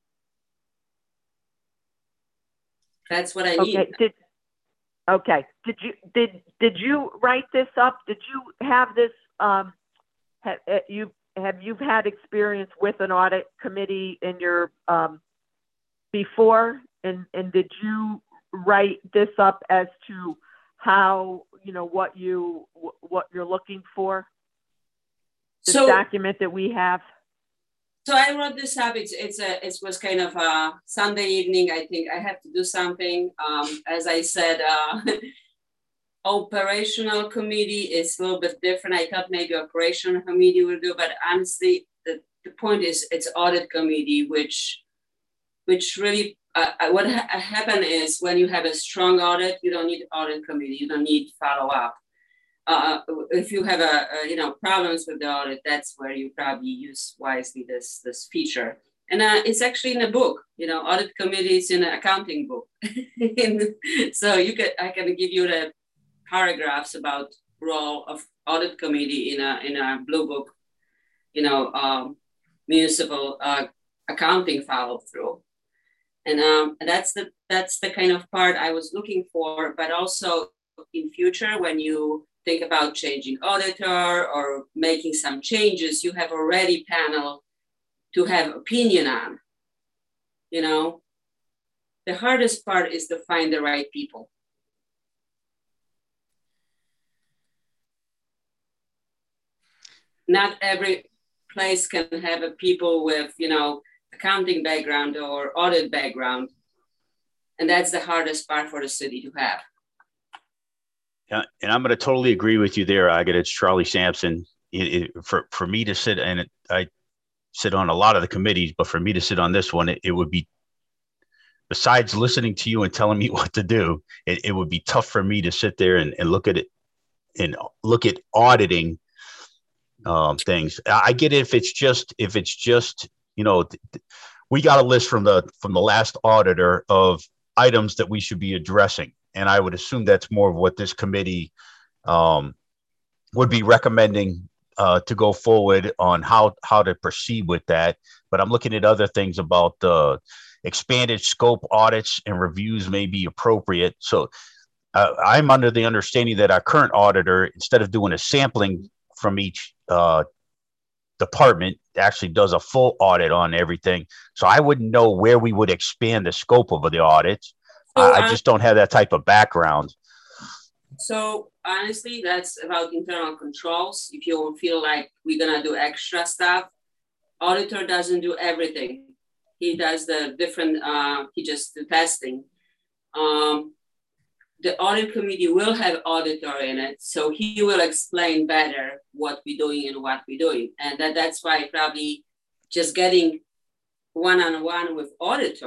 That's what I need. Okay. Did, okay. Did you did did you write this up? Did you have this? Um, have you have you had experience with an audit committee in your um, before? And and did you write this up as to how, you know, what you what you're looking for? This so, document that we have. So I wrote this up. It's it's a it was kind of a Sunday evening. I think I have to do something. Um, as I said, uh, operational committee is a little bit different. I thought maybe operational committee will do, but honestly, the, the point is it's audit committee, which which really uh, what ha- happen is when you have a strong audit, you don't need audit committee. You don't need follow up. Uh, if you have a, a, you know, problems with the audit, that's where you probably use wisely this this feature. And uh, it's actually in a book, you know, audit committee is in an accounting book. So you could, I can give you the paragraphs about role of audit committee in a in a blue book, you know, um, municipal uh, accounting follow through. And um, that's the that's the kind of part I was looking for, but also in future when you think about changing auditor or making some changes, you have already panel to have opinion on. You know, the hardest part is to find the right people. Not every place can have a people with, you know, accounting background or audit background. And that's the hardest part for the city to have. Yeah, and I'm going to totally agree with you there, Agatha. It's Charlie Sampson. It, it, for for me to sit, and it, I sit on a lot of the committees, but for me to sit on this one, it, it would be, besides listening to you and telling me what to do, it, it would be tough for me to sit there and, and look at it and look at auditing um, things. I get it if it's just if it's just you know, th- th- we got a list from the from the last auditor of items that we should be addressing. And I would assume that's more of what this committee um, would be recommending uh, to go forward on how, how to proceed with that. But I'm looking at other things about uh, expanded scope audits and reviews may be appropriate. So uh, I'm under the understanding that our current auditor, instead of doing a sampling from each uh, department, actually does a full audit on everything. So I wouldn't know where we would expand the scope of the audits. So, I just don't have that type of background. So honestly, that's about internal controls. If you feel like we're gonna do extra stuff, auditor doesn't do everything. He does the different, uh, he just do testing. Um, the audit committee will have auditor in it. So he will explain better what we're doing and what we're doing. And that, that's why probably just getting one-on-one with auditor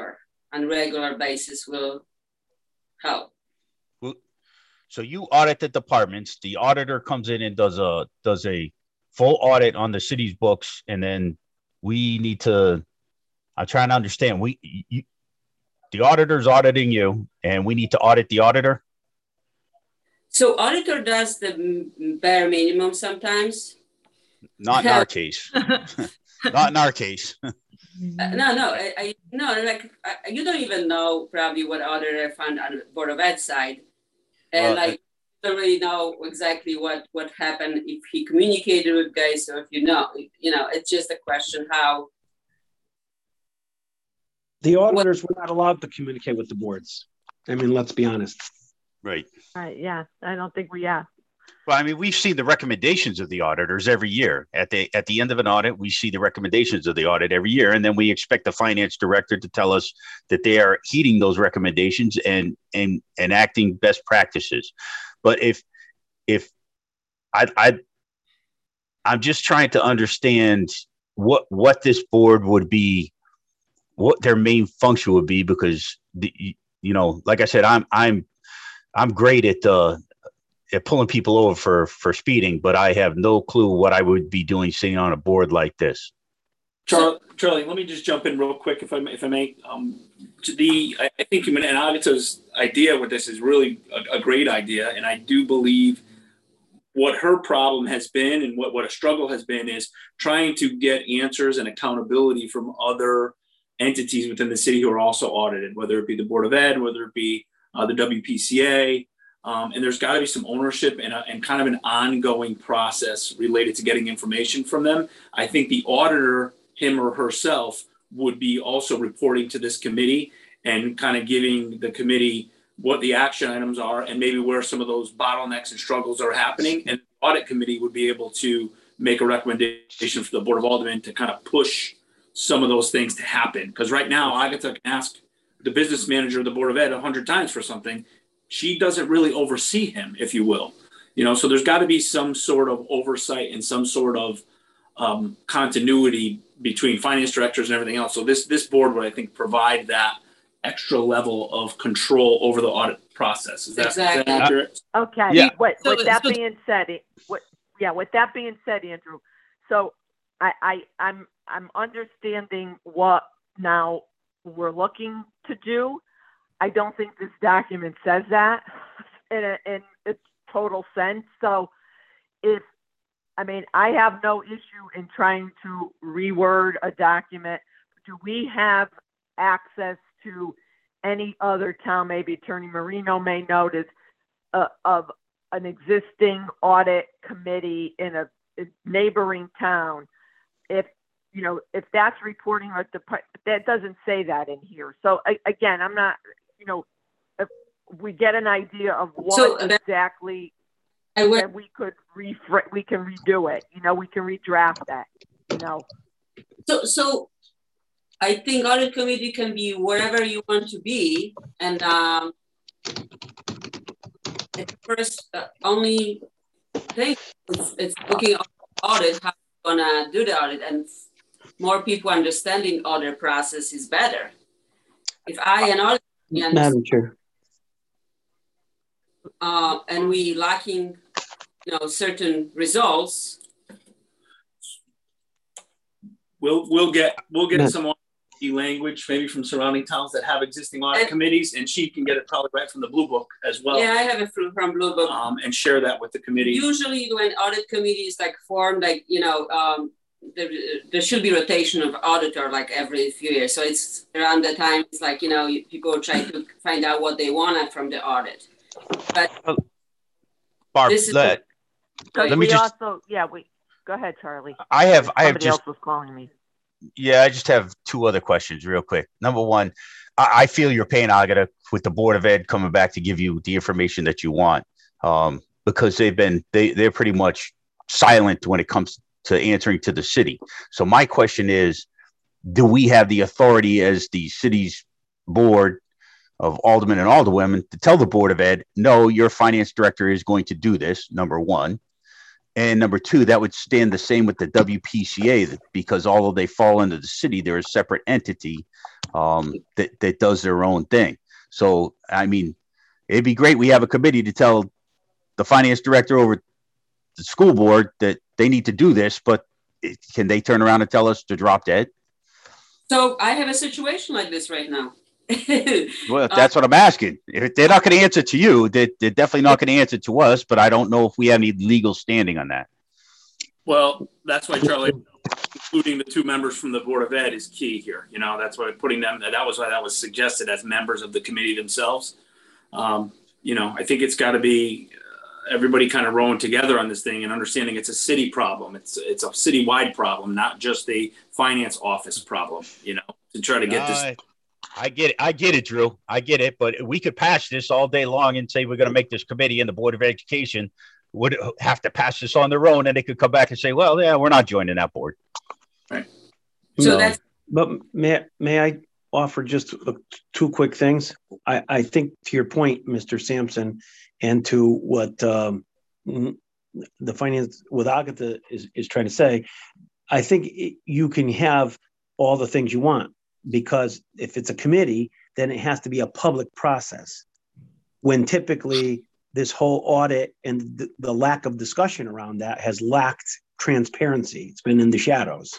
on regular basis will help. So you audit the departments, the auditor comes in and does a, does a full audit on the city's books. And then we need to, I'm trying to understand, we, you, the auditor's auditing you and we need to audit the auditor. So auditor does the bare minimum sometimes. Not in our case. Not in our case. Uh, no, no, I, I no, like I, you don't even know probably what auditor found on the Board of Ed side. And Well, like, don't really know exactly what, what happened, if he communicated with guys, or if you know, you know, it's just a question how. The auditors were not allowed to communicate with the boards. I mean, let's be honest. Right. Uh, yeah, I don't think we, yeah. Well, I mean, we've seen the recommendations of the auditors every year. At the at the end of an audit, we see the recommendations of the audit every year, and then we expect the finance director to tell us that they are heeding those recommendations and and enacting best practices. But if if I I I'm just trying to understand what what this board would be, what their main function would be, because the you know, like I said, I'm I'm I'm great at uh at pulling people over for for speeding, but I have no clue what I would be doing sitting on a board like this. Charlie, Charlie, let me just jump in real quick, if I may, if I may. Um, to the, I, I think, and Agata's idea with this is really a, a great idea, and I do believe what her problem has been and what, what a struggle has been is trying to get answers and accountability from other entities within the city who are also audited, whether it be the Board of Ed, whether it be uh, the W P C A. Um, and there's got to be some ownership and, a, and kind of an ongoing process related to getting information from them. I think the auditor, him or herself, would be also reporting to this committee and kind of giving the committee what the action items are and maybe where some of those bottlenecks and struggles are happening. And the audit committee would be able to make a recommendation for the Board of Aldermen to kind of push some of those things to happen. Because right now, Agata can ask the business manager of the Board of Ed a hundred times for something. She doesn't really oversee him, if you will. You know, so there's got to be some sort of oversight and some sort of um, continuity between finance directors and everything else. So this this board would, I think, provide that extra level of control over the audit process. Is that, Exactly. is that accurate? Okay. Yeah. With, So- with that so- being said, it, what, yeah, with that being said, Andrew, so I, I, I'm, I'm understanding what now we're looking to do. I don't think this document says that in, a, in its total sense. So if, I mean, I have no issue in trying to reword a document. Do we have access to any other town, maybe Attorney Marino may notice, uh, of an existing audit committee in a, a neighboring town? If, you know, if that's reporting, like the, that doesn't say that in here. So I, again, I'm not, you know, if we get an idea of what So, uh, exactly, I would, then we could refra- we can redo it. You know, we can redraft that. You know. so, so I think audit committee can be wherever you want to be. And um, at first, uh, only thing is it's looking at audit, how you're gonna do the audit, and more people understanding audit process is better. If I and audit Madam Chair. uh, and we lacking, you know, certain results. We'll we'll get we'll get Yeah. some audit language maybe from surrounding towns that have existing audit And- committees, and she can get it probably right from the Blue Book as well. Yeah, I have it from, from Blue Book. Um, and share that with the committee. Usually when audit committee is like formed, like, you know, um, there, there should be rotation of auditor like every few years. So it's around the time, it's like, you know, you- people try to find out what they want from the audit. But Barb, This is- let, Because Let me we just- also, yeah, we go ahead, Charlie. I have I have Somebody just else was calling me. yeah, I just have two other questions real quick. Number one, I, I feel you're paying Agata with the Board of Ed coming back to give you the information that you want, um, because they've been they they're pretty much silent when it comes to answering to the city. So my question is, do we have the authority as the city's board of aldermen and alderwomen to tell the Board of Ed, no, your finance director is going to do this, number one? And number two, that would stand the same with the W P C A, because although they fall under the city, they're a separate entity um, that, that does their own thing. So, I mean, it'd be great. We have a committee to tell the finance director over the school board that they need to do this, but it, can they turn around and tell us to drop dead? So I have a situation like this right now. Well, that's what I'm asking. If they're not going to answer to you, they're, they're definitely not going to answer to us, but I don't know if we have any legal standing on that. Well, that's why, Charlie, including the two members from the Board of Ed is key here. You know, that's why putting them, that was why that was suggested as members of the committee themselves. Um, you know, I think it's got to be uh, everybody kind of rowing together on this thing and understanding it's a city problem. It's, it's a citywide problem, not just a finance office problem, you know, to try to get this. Uh, I get it. I get it, Drew. I get it. But we could pass this all day long and say we're going to make this committee, and the Board of Education would have to pass this on their own, and they could come back and say, well, yeah, we're not joining that board. Right. So no, that's but may, may I offer just two quick things? I, I think to your point, Mister Sampson, and to what um, the finance with Agatha is, is trying to say, I think it, you can have all the things you want. Because if it's a committee, then it has to be a public process. When typically this whole audit and th- the lack of discussion around that has lacked transparency. It's been in the shadows.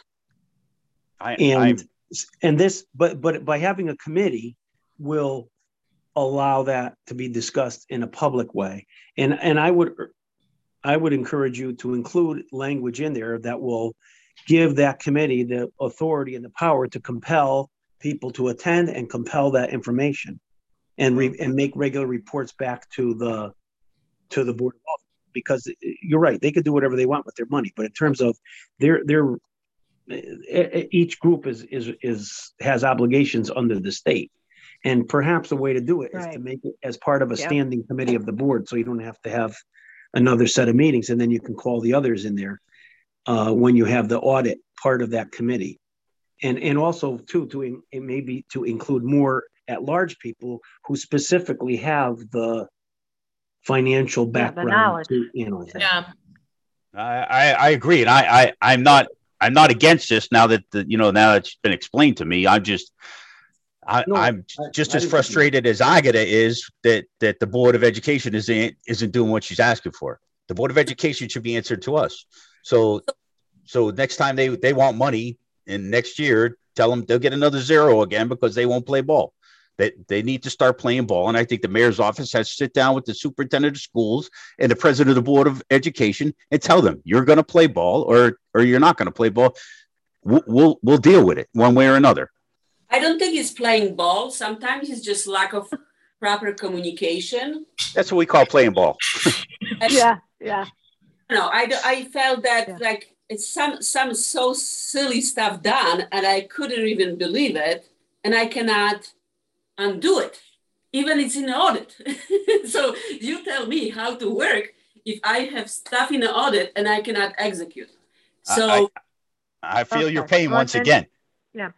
I, and I, and this, but but by having a committee will allow that to be discussed in a public way. And and I would I would encourage you to include language in there that will give that committee the authority and the power to compel people to attend and compel that information and re- and make regular reports back to the to the board of health. Because you're right, they could do whatever they want with their money, but in terms of their their each group is is is has obligations under the state, and perhaps a way to do it right. is to make it as part of a yeah. standing committee of the board, so you don't have to have another set of meetings, and then you can call the others in there Uh, when you have the audit part of that committee. And and also, too, to in, it may be to include more at-large people who specifically have the financial background. Yeah, to, you know, yeah. I, I agree. And I, I, I'm not I'm not against this now that, the, you know, now it's been explained to me. I'm just, I, no, I'm just I, as I frustrated as Agata is that, that the Board of Education isn't, isn't doing what she's asking for. The Board of Education should be answered to us. So, so next time they, they want money and next year, tell them they'll get another zero again because they won't play ball. They, they need to start playing ball. And I think the mayor's office has to sit down with the superintendent of schools and the president of the Board of Education and tell them you're going to play ball or, or you're not going to play ball. We'll, we'll, we'll deal with it one way or another. I don't think it's playing ball. Sometimes it's just lack of proper communication. That's what we call playing ball. yeah. Yeah. No, I, I felt that yeah. like it's some some so silly stuff done, and I couldn't even believe it, and I cannot undo it. Even it's in the audit. So you tell me how to work if I have stuff in the audit and I cannot execute. So I, I, I feel okay. your pain well, once and, again. Yeah.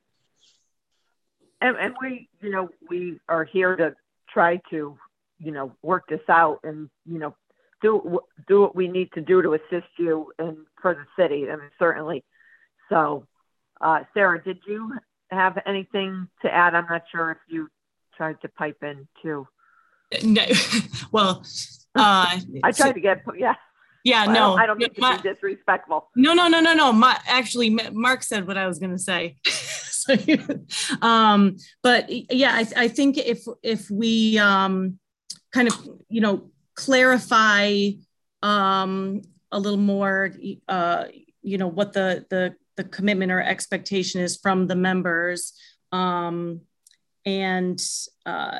And and we, you know, we are here to try to, you know, work this out and, you know, do do what we need to do to assist you and for the city. I mean, certainly. So, uh, Sarah, did you have anything to add? I'm not sure if you tried to pipe in too. No, well, uh, I tried so, to get, yeah. Yeah, well, no. I don't, I don't mean my, to be disrespectful. No, no, no, no, no. My, actually, Mark said what I was going to say. so, um, but yeah, I, I think if if we um, kind of, you know, clarify um, a little more, uh, you know, what the, the, the commitment or expectation is from the members um, and, uh,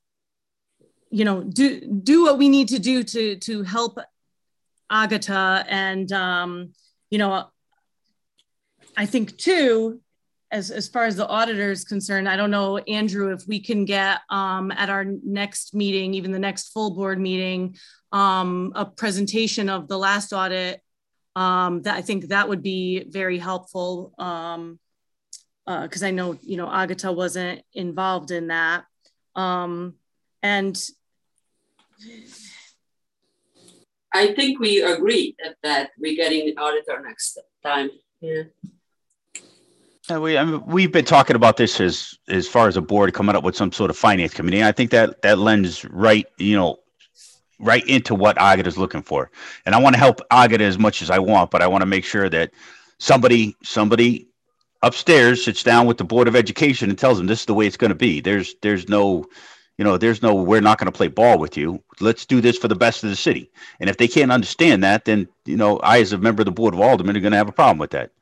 you know, do, do what we need to do to, to help Agata. And, um, you know, I think too, as, as far as the auditor is concerned, I don't know, Andrew, if we can get um, at our next meeting, even the next full board meeting, um, a presentation of the last audit. Um, that I think that would be very helpful um, uh, because I know, you know, Agata wasn't involved in that. Um, and I think we agree that, that we're getting an auditor next time. Yeah. And we, I mean, we've been talking about this as, as far as a board coming up with some sort of finance committee. And I think that that lends right, you know, right into what Agata is looking for. And I want to help Agata as much as I want, but I want to make sure that somebody, somebody upstairs sits down with the Board of Education and tells them this is the way it's going to be. There's, there's no, you know, there's no, we're not going to play ball with you. Let's do this for the best of the city. And if they can't understand that, then, you know, I, as a member of the Board of Aldermen, are going to have a problem with that.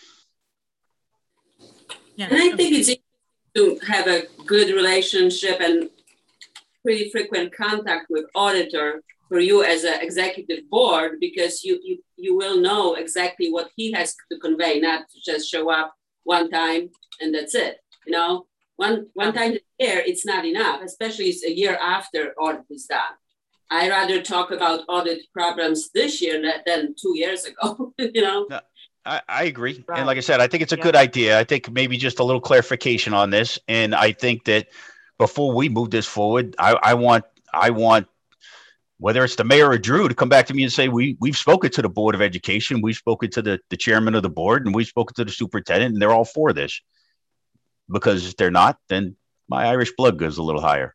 Yeah. And I think it's to have a good relationship and pretty frequent contact with auditor for you as an executive board, because you, you, you will know exactly what he has to convey, not to just show up one time and that's it. You know, one, one time a year, it's not enough, especially it's a year after audit is done. I rather talk about audit problems this year than two years ago, you know? No. I, I agree. Right. And like I said, I think it's a Yeah. good idea. I think maybe just a little clarification on this. And I think that before we move this forward, I, I want, I want, whether it's the mayor or Drew to come back to me and say, we, we've spoken to the Board of Education, we've spoken to the, the chairman of the board, and we've spoken to the superintendent, and they're all for this. Because if they're not, then my Irish blood goes a little higher.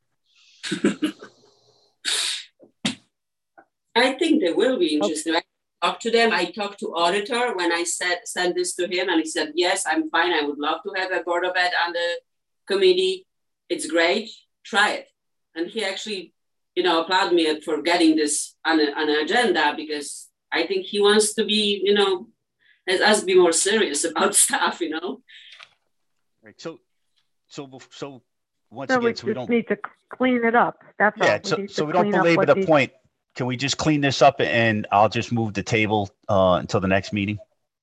I think they will be interested. I talked to them. I talked to auditor when I said sent this to him, and he said, yes, I'm fine. I would love to have a Board of Ed on the committee. It's great. Try it. And he actually, you know, applauded me for getting this on, a, on an agenda, because I think he wants to be, you know, has us be more serious about stuff, you know. Right. So, so, so once So again, we so we just don't. need to clean it up. That's all. Yeah. We So, need so to we don't clean up belabor what the these- point. Can we just clean this up and I'll just move the table uh, until the next meeting?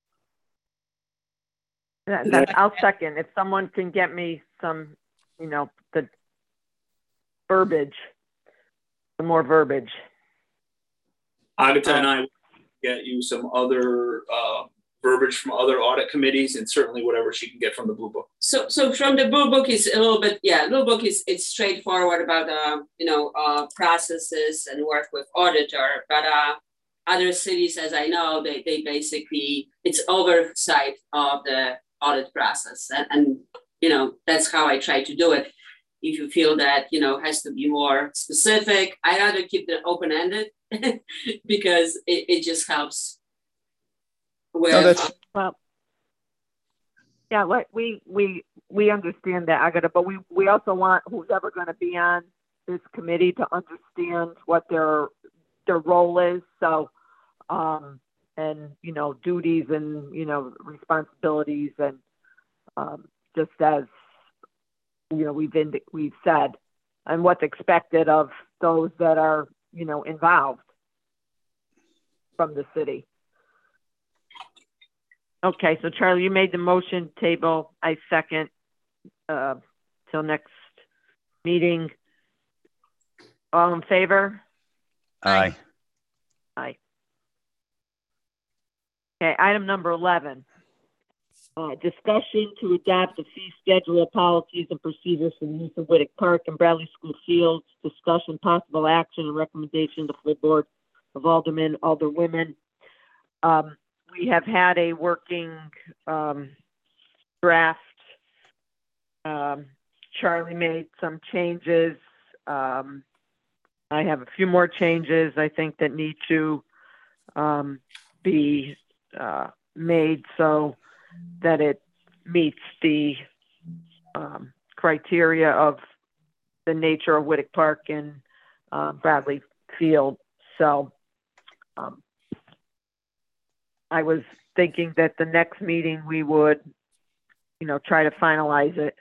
That, that, I'll second. If someone can get me some, you know, the verbiage, some more verbiage. Agata and Um, I will get you some other uh, verbiage from other audit committees, and certainly whatever she can get from the Blue Book. So, so from the Blue Book is a little bit, yeah, Blue Book is it's straightforward about, uh, you know, uh, processes and work with auditor. But uh, other cities, as I know, they they basically it's oversight of the audit process, and, and you know that's how I try to do it. If you feel that you know has to be more specific, I rather keep it open ended because it, it just helps. With, No, that's Well, yeah, what we we we understand that, Agata, but we we also want who's ever going to be on this committee to understand what their their role is. So, um, and you know, duties and you know responsibilities, and um, just as you know we've ind- we've said, and what's expected of those that are you know involved from the city. Okay, so Charlie, you made the motion table. I second uh, till next meeting. All in favor? aye. Aye. Okay, item number eleven. Uh, discussion to adopt the fee schedule of policies and procedures for the use of Whittick Park and Bradley School Fields. Discussion, possible action, and recommendation to the full board of aldermen, alderwomen. Um, We have had a working um, draft. Um, Charlie made some changes. Um, I have a few more changes I think that need to um, be uh, made so that it meets the um, criteria of the nature of Whittick Park and uh, Bradley Field. So um, I was thinking that the next meeting we would, you know, try to finalize it.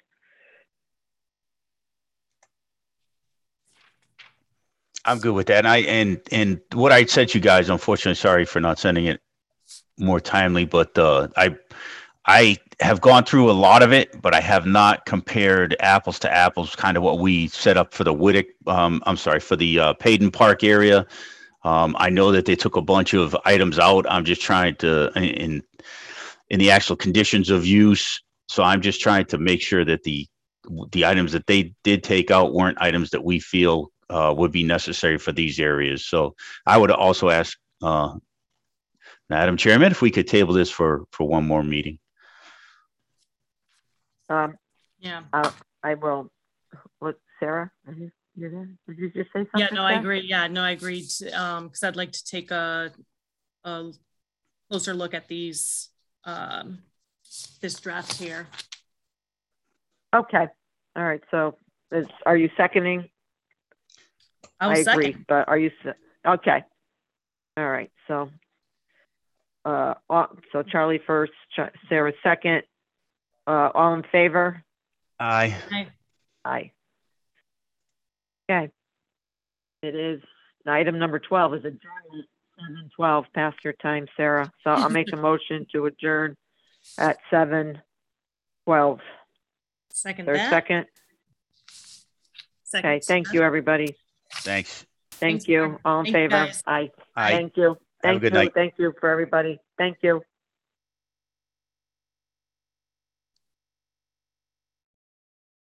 I'm good with that. And I and and what I sent you guys, unfortunately, sorry for not sending it more timely, but uh, I I have gone through a lot of it, but I have not compared apples to apples, kind of what we set up for the Whittick. Um, I'm sorry, for the uh, Payden Park area. Um, I know that they took a bunch of items out. I'm just trying to in in the actual conditions of use. So I'm just trying to make sure that the the items that they did take out weren't items that we feel uh, would be necessary for these areas. So I would also ask uh, Madam Chairman, if we could table this for, for one more meeting. Um, Yeah. uh, I will, what, Sarah, are you, you're there? Did you just say something? Yeah, no, I Sarah? agree. Yeah, no, I agreed. Um, because I'd like to take a, a closer look at these, um, this draft here. Okay, all right, so is, are you seconding? I I was agree, second. but are you, se- okay. All right, so, uh, all- so Charlie first, Ch- Sarah second, uh, all in favor? Aye. Aye. Aye. Okay. It is, item number twelve is adjournment, seven twelve, past your time, Sarah. So I'll make a motion to adjourn at seven twelve. Second There's that. second? Second. Okay, thank you, everybody. Thanks. Thank Thanks, you. Mark. All in Thank you, favor? guys. Aye. Aye. Thank you. Have a Thank good you. night. Thank you for everybody. Thank you.